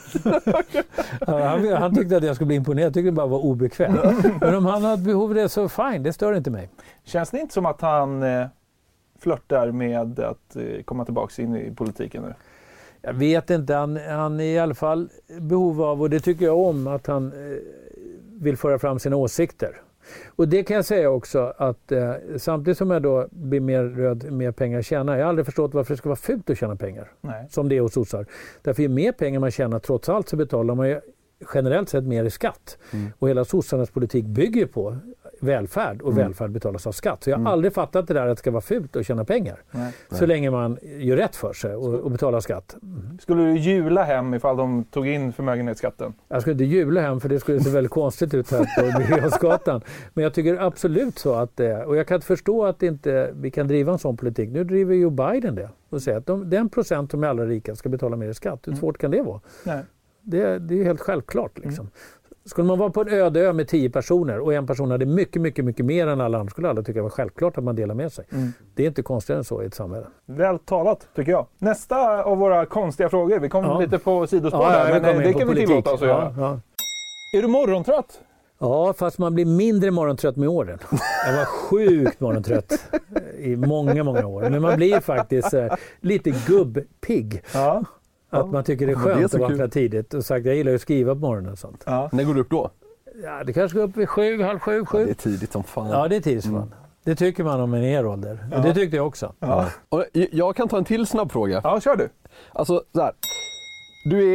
Han tyckte att jag skulle bli imponerad. Jag tyckte det bara var obekvämt. Men om han hade behov av det så fine, det stör inte mig. Känns det inte som att han flörtar med att komma tillbaka in i politiken nu? Jag vet inte. Han är i alla fall behov av, och det tycker jag om, att han vill föra fram sina åsikter. Och det kan jag säga också att samtidigt som jag då blir mer röd, mer pengar tjänar. Jag har aldrig förstått varför det ska vara fult att tjäna pengar. Nej. Som det är hos sossar. Därför ju mer pengar man tjänar, trots allt så betalar man ju generellt sett mer i skatt. Och hela sossarnas politik bygger på välfärd, och välfärd betalas av skatt. Så jag har aldrig fattat det där att det ska vara fult att tjäna pengar. Nej. Så länge man gör rätt för sig och betalar skatt. Skulle du jula hem ifall de tog in förmögenhetsskatten? Jag skulle inte jula hem, för det skulle se väldigt konstigt ut här på Birger. Men jag tycker absolut så att det är. Och jag kan inte förstå att inte vi kan driva en sån politik. Nu driver ju Biden det och säger att den procent som är allra rika ska betala mer i skatt. Hur svårt kan det vara? Nej. Det är ju helt självklart liksom. Skulle man vara på en öde ö med 10 personer och en person hade mycket mer än alla andra, skulle alla tycka det var självklart att man delar med sig. Det är inte konstigt än så i ett samhälle. Väl talat, tycker jag. Nästa av våra konstiga frågor, vi kommer lite på sidospår där, men det kan vi tillåta oss att göra. Ja. Är du morgontrött? Ja, fast man blir mindre morgontrött med åren. Jag var sjukt morgontrött i många år. Men man blir faktiskt lite gubbpigg. Ja. Att man tycker det är skönt att vakna tidigt. Och sagt, jag gillar ju att skriva på morgonen och sånt. Ja. När går du upp då? Ja, det kanske går upp vid 7, halv 7. Ja, det är tidigt som fan. Ja, det är tidigt som fan. Det tycker man om en ålder. Och det tyckte jag också. Ja. Och jag kan ta en till snabb fråga. Ja, kör du. Alltså, så här. Du är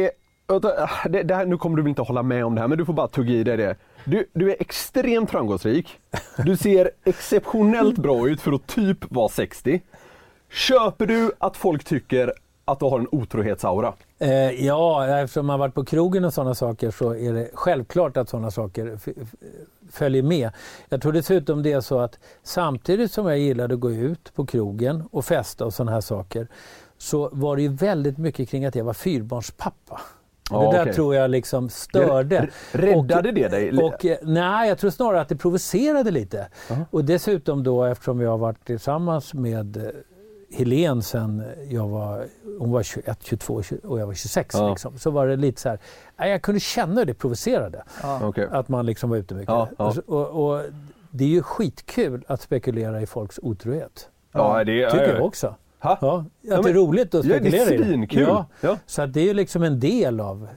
Det här, nu kommer du inte hålla med om det här, men du får bara tugga i dig det. Du är extremt framgångsrik. Du ser exceptionellt bra ut för att typ vara 60. Köper du att folk tycker att du har en otrohetsaura? Ja, eftersom man varit på krogen och sådana saker så är det självklart att sådana saker följer med. Jag tror dessutom det är så att samtidigt som jag gillade att gå ut på krogen och festa och sådana här saker, så var det ju väldigt mycket kring att jag var fyrbarnspappa. Det där tror jag liksom störde. Räddade det dig? Nej, jag tror snarare att det provocerade lite. Och dessutom då, eftersom jag har varit tillsammans med Helene sen hon var 21, 22 och jag var 26 liksom, så var det lite så här, jag kunde känna hur det provocerade. Att man liksom var ute mycket. Och det är ju skitkul att spekulera i folks otrohet. Tycker jag också. Att det är roligt att spekulera i det. Svinkul. Så att det är ju liksom en del av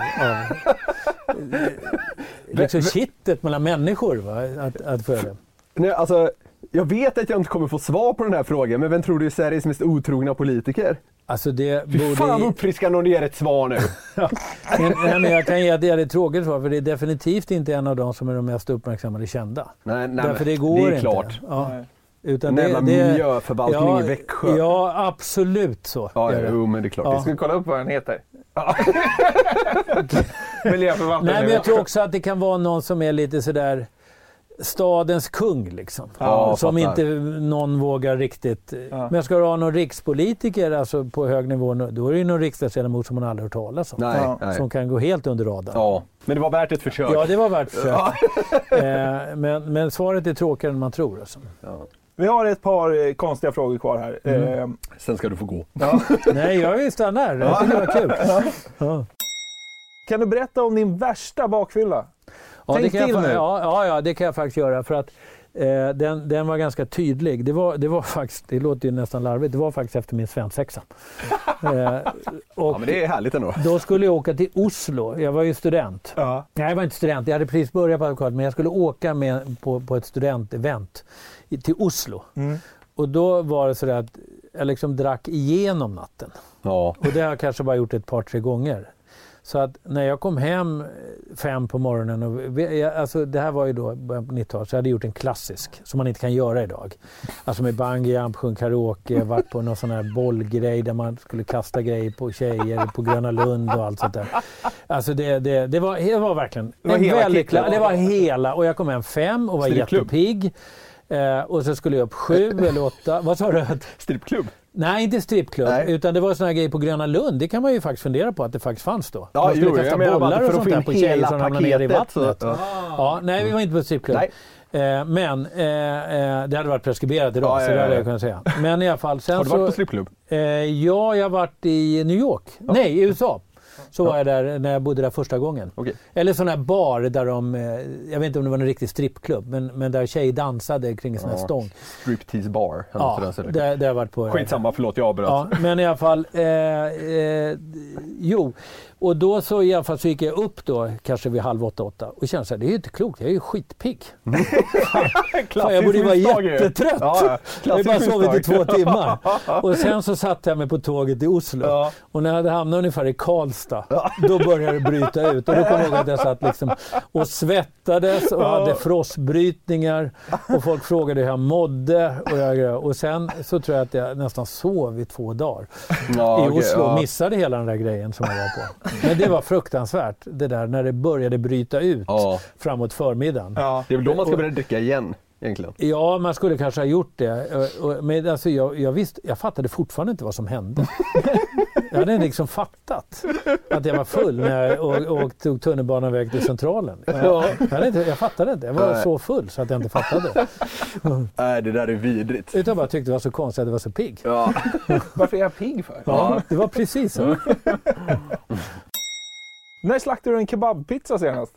liksom kittet mellan människor, va? Att föra. Nej, alltså, jag vet att jag inte kommer få svar på den här frågan, men vem tror du är Sveriges mest otrogna politiker? Alltså det borde... Fan uppfriskande om du ger ett svar nu. men jag kan ge det tråkigt svar, för det är definitivt inte en av de som är de mest uppmärksammade kända. Nej, därför det går det är klart. Inte. Ja. Utan det miljöförvaltning i Växjö. Ja, absolut så. Men det är klart. Vi ska kolla upp vad den heter. Miljöförvaltning. Nej, men jag tror också att det kan vara någon som är lite sådär stadens kung liksom. Som inte någon vågar riktigt. Men jag ska ha någon rikspolitiker alltså på hög nivå, då är det någon riksdagsledamot som man aldrig hört talas om. Nej. Som kan gå helt under radarn. Ja, men det var värt ett försök. Ja, det var värt ett försök. Men svaret är tråkigare än man tror alltså. Vi har ett par konstiga frågor kvar här. Sen ska du få gå. Nej, jag vill stanna här. Jag tycker det var kul. Kan du berätta om din värsta bakfylla? Ja, det kan jag faktiskt göra, för att den var ganska tydlig. Det var faktiskt, det låter ju nästan larvigt, det var faktiskt efter min svensexa. Men det är härligt ändå. Då skulle jag åka till Oslo. Jag var ju student. Nej, jag var inte student. Jag hade precis börjat på advokat, men jag skulle åka med på ett studentevent till Oslo. Och då var det så att jag liksom drack igenom natten. Och det har jag kanske bara gjort ett par, 3 gånger. Så att när jag kom hem 5 på morgonen, alltså det här var ju då början på 90-talet, så jag hade gjort en klassisk som man inte kan göra idag. Alltså med bungyjump, sjung karaoke, varit på någon sån här bollgrej där man skulle kasta grejer på tjejer på Gröna Lund och allt sånt där. Alltså det var verkligen det var hela, och jag kom hem 5 och var jättepigg. Och så skulle jag upp 7 eller 8. Vad sa du? Strippklubb? Nej, inte strippklubb, utan det var såna här grejer på Gröna Lund. Det kan man ju faktiskt fundera på att det faktiskt fanns då. Man skulle testa bollar och sånt där på tjejer som ramlade ner i vattnet. Nej, vi var inte på strippklubb. Men det hade varit preskriberat idag, så det hade jag kunnat säga. Men i alla fall, sen har du varit på strippklubb? Ja, jag har varit i New York. Nej, i USA. Så var jag där när jag bodde där första gången. Eller sån här bar där jag vet inte om det var en riktig strippklubb, men där tjejer dansade kring en sån här stång. Striptease bar. Det har varit på. Skitsamma, förlåt, jag avbröt. Men i alla fall, och då så i alla fall så gick jag upp då, kanske vid 7:30 och kände så här, det är ju inte klokt, jag är ju skitpigg. Jag borde ju vara jättetrött. Jag har bara sovit i 2 timmar. Och sen så satte jag mig på tåget till Oslo. Och när jag hade hamnat ungefär i Karlstad, då började det bryta ut. Och då kom jag ihåg att jag satt liksom och svettades och hade frostbrytningar. Och folk frågade hur jag mådde. Och sen så tror jag att jag nästan sov i 2 dagar i Oslo och missade hela den där grejen som jag var på. Men det var fruktansvärt, det där när det började bryta ut framåt förmiddagen. Det är väl då man ska börja dricka igen egentligen. Ja, man skulle kanske ha gjort det. Men alltså, jag fattade fortfarande inte vad som hände. Jag hade liksom fattat att jag var full när jag tog tunnelbanan väg till centralen. Jag fattade inte. Jag var så full så att jag inte fattade. Nej, det där är vidrigt. Utan bara tyckte det var så konstigt att det var så pigg. Varför är jag pigg för? Ja, det var precis så. När slaktade du en kebabpizza senast?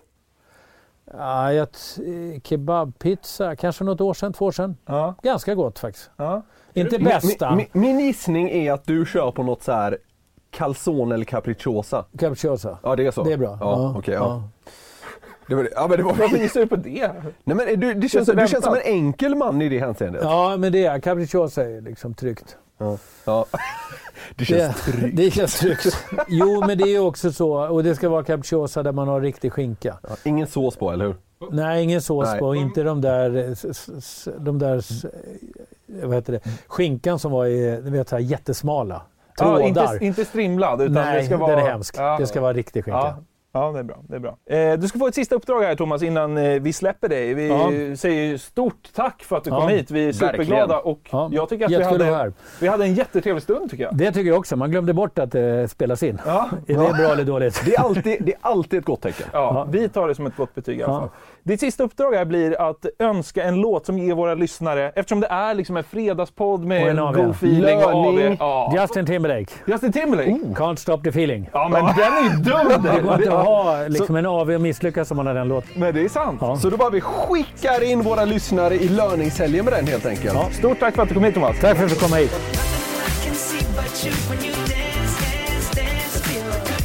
Kebabpizza, kanske något år sedan, 2 år sedan. Ganska gott faktiskt. Inte bästa. Min gissning är att du kör på något så här calzone eller capricciosa. Capricciosa. Ja, det är så. Det är bra. Men det var varför gissar du på det? Nej, men du känns som en enkel man i det hänseendet. Ja, men det är capricciosa är liksom tryggt. Ja. Det känns tryggt. Det känns tryggt. Jo, men det är också så. Och det ska vara capricciosa där man har riktig skinka. Ja, ingen sås på, eller hur? Nej, ingen sås på. Inte de där vad heter det? Skinkan som var så här jättesmala. Trådar. Inte strimlad, utan nej, det ska vara... den är hemsk. Det ska vara riktig skinka. Ja, det är bra. Du ska få ett sista uppdrag här, Thomas, innan vi släpper dig. Vi säger stort tack för att du kom hit. Vi är superglada och jag tycker att vi hade en jättetrevlig stund, tycker jag. Det tycker jag också. Man glömde bort att det spelas in. Är det bra eller dåligt? Det är alltid ett gott tecken. Vi tar det som ett gott betyg i alla fall. Ditt sista uppdrag här blir att önska en låt som ger våra lyssnare, eftersom det är liksom en fredagspodd med en god feeling och AV. Justin Timberlake. Can't stop the feeling. Ja, men den är ju dum! Det går inte att ha liksom en AV och misslyckas som man har den låten. Men det är sant. Ja. Så då bara vi skickar in våra lyssnare i löningshelgen med den helt enkelt. Ja. Stort tack för att du kom hit, Thomas. Tack för att du kom hit.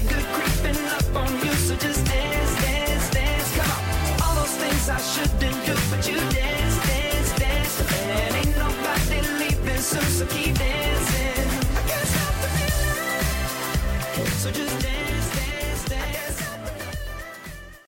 I shouldn't do